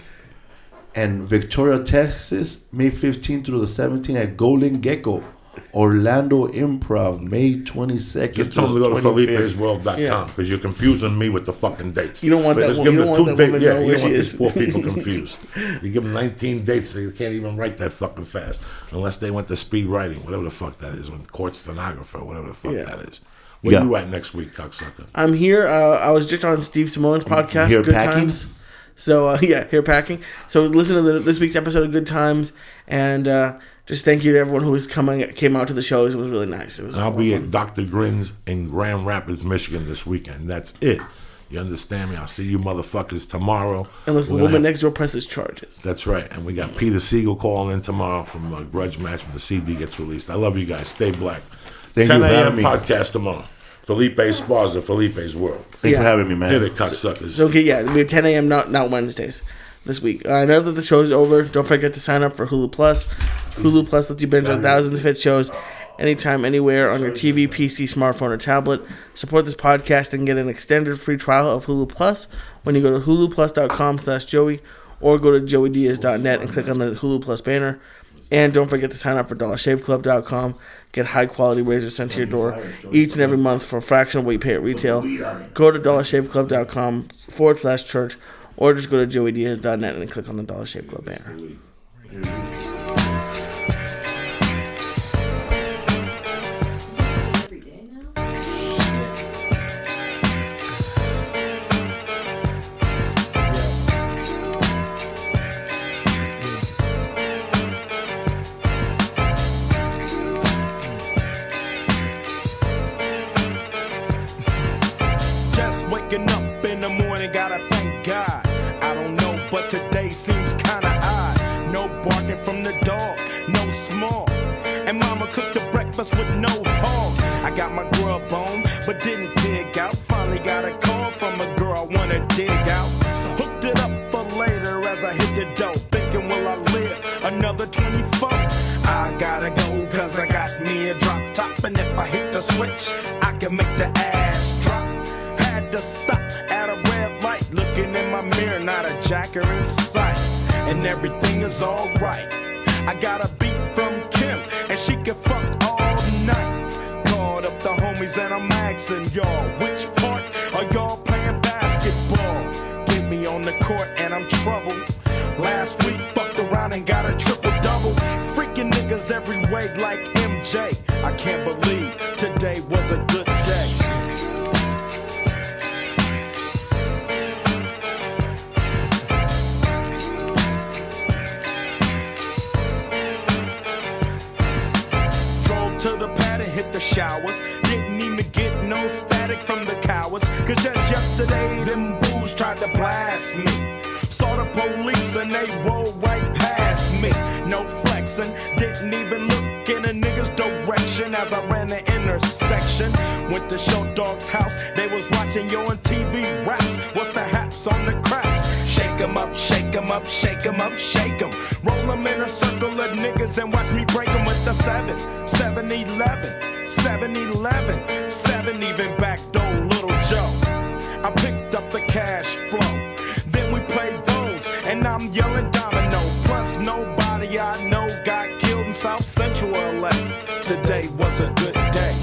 and Victoria, Texas, May fifteenth through the seventeenth at Golden Gecko. Orlando Improv, May twenty-second. Just tell them to through go the to twenty-fifth. felipes world dot com because you're confusing me with the fucking dates. You don't want But that just woman- give you them don't the want two that woman dates. to Yeah, know you where don't want she these is. poor people confused. You give them nineteen dates, they can't even write that fucking fast unless they went to speed writing, whatever the fuck that is, when court stenographer, whatever the fuck Yeah. that is. What Yeah. are you at next week, cocksucker? I'm here. Uh, I was just on Steve Simone's podcast, Here Good packing? Times. So uh, yeah, here packing. So listen to the, this week's episode of Good Times, and uh, just thank you to everyone who was coming, came out to the shows. It was really nice. It was. I'll a lot be of at fun. Doctor Grins in Grand Rapids, Michigan this weekend. That's it. You understand me? I'll see you motherfuckers tomorrow. Unless the We're gonna woman have- next door presses charges. That's right. And we got Peter Siegel calling in tomorrow from a grudge match when the C D gets released. I love you guys. Stay black. Thank you ten for a.m. having me. podcast tomorrow. Felipe Esparza, Felipe's World. Thanks for Yeah. having me, man. Hit it, cocksuckers. So okay, yeah, it'll be at ten a.m. not not Wednesdays this week. Uh, now that the show's over, don't forget to sign up for Hulu Plus. Hulu Plus lets you binge on thousands of hit shows anytime, anywhere on your T V, P C, smartphone, or tablet. Support this podcast and get an extended free trial of Hulu Plus when you go to hulu plus dot com slash joey or go to joey diaz dot net and click on the Hulu Plus banner. And don't forget to sign up for dollar shave club dot com. Get high-quality razors sent to your door each and every month for a fraction of what you pay at retail. Go to dollar shave club dot com forward slash church or just go to joey diaz dot net and click on the Dollar Shave Club banner. Every day now? Just waking up in the morning, gotta thank God. I don't know, but today seems kinda odd. No barking from the dog, no small. And mama cooked the breakfast with no hog. I got my grub on, but didn't dig out. Finally got a call from a girl I wanna dig out. Hooked it up for later as I hit the dough. Thinking, will I live another twenty-four? I gotta go cause I got me a drop top, and if I hit the switch, I can make the ass drop. Had to stop at a red light, looking in my mirror, not a jacker in sight, and everything is alright. I got a beat from Kim, and she can fuck all night. Called up the homies and I'm asking y'all, which part are y'all playing basketball? Get me on the court and I'm troubled. Last week fucked around and got a triple double. Freaking niggas every way like M J. I can't believe today was a good day. Drove to the pad and hit the showers. Didn't even get no static from the cowards, cause just yesterday them fools tried to blast me. Saw the police and they rolled right past me. No flexing, didn't even look in a nigga's direction as I ran the intersection. Went to Show Dog's house, they was watching yo on T V raps. What's the haps on the craps? Shake 'em up, shake 'em up, shake 'em up, shake 'em. Roll 'em in a circle of niggas and watch me break 'em with the seven, seven eleven, seven eleven, seven even backdoor Little Joe. I picked up the cash flow. Then we played bones, and I'm yelling domino. Plus nobody I know got killed in South Central L A. Today was a good day.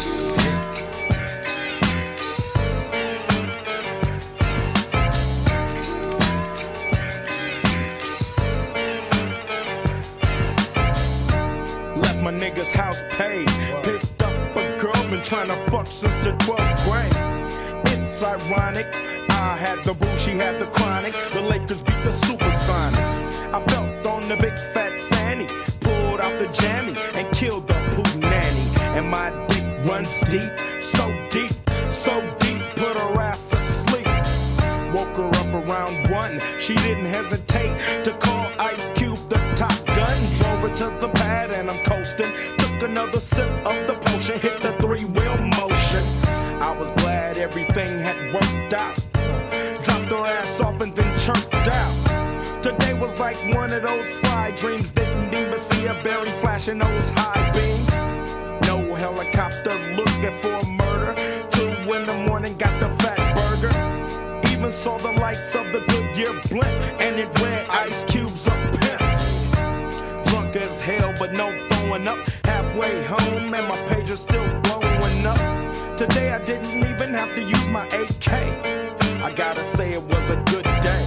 Left my nigga's house paid. Picked up a girl, been trying to fuck since the twelfth grade. It's ironic, I had the boo, she had the chronic. The Lakers beat the Supersonics. I felt on the big fat fanny, pulled out the jammy and killed the poo nanny. And my dick runs deep, so deep, so deep, put her ass to sleep. Woke her up around one, she didn't hesitate to call Ice Cube the Top Gun. Drove her to the pad and I'm coasting. Took another sip of the potion, hit the three-wheel motion. I was glad everything had worked out. Dropped her ass off and then chirped out. Today was like one of those fly dreams. Didn't even see a berry flashing those high beams. No helicopter looking for a murder. Two in the morning got the fat burger. Even saw the lights of the Goodyear blimp, and it read Ice Cube's a pimp. Drunk as hell but no throwing up. Halfway home and my page is still blowing up. Today I didn't even have to use my A K. I gotta say it was a good day.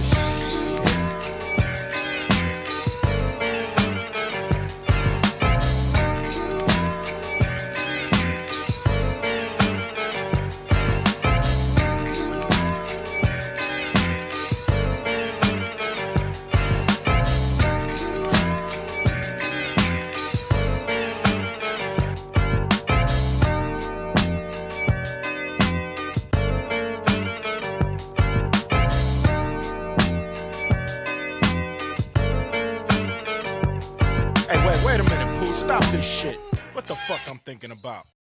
Wait a minute, Pooh, stop this shit. What the fuck I'm thinking about?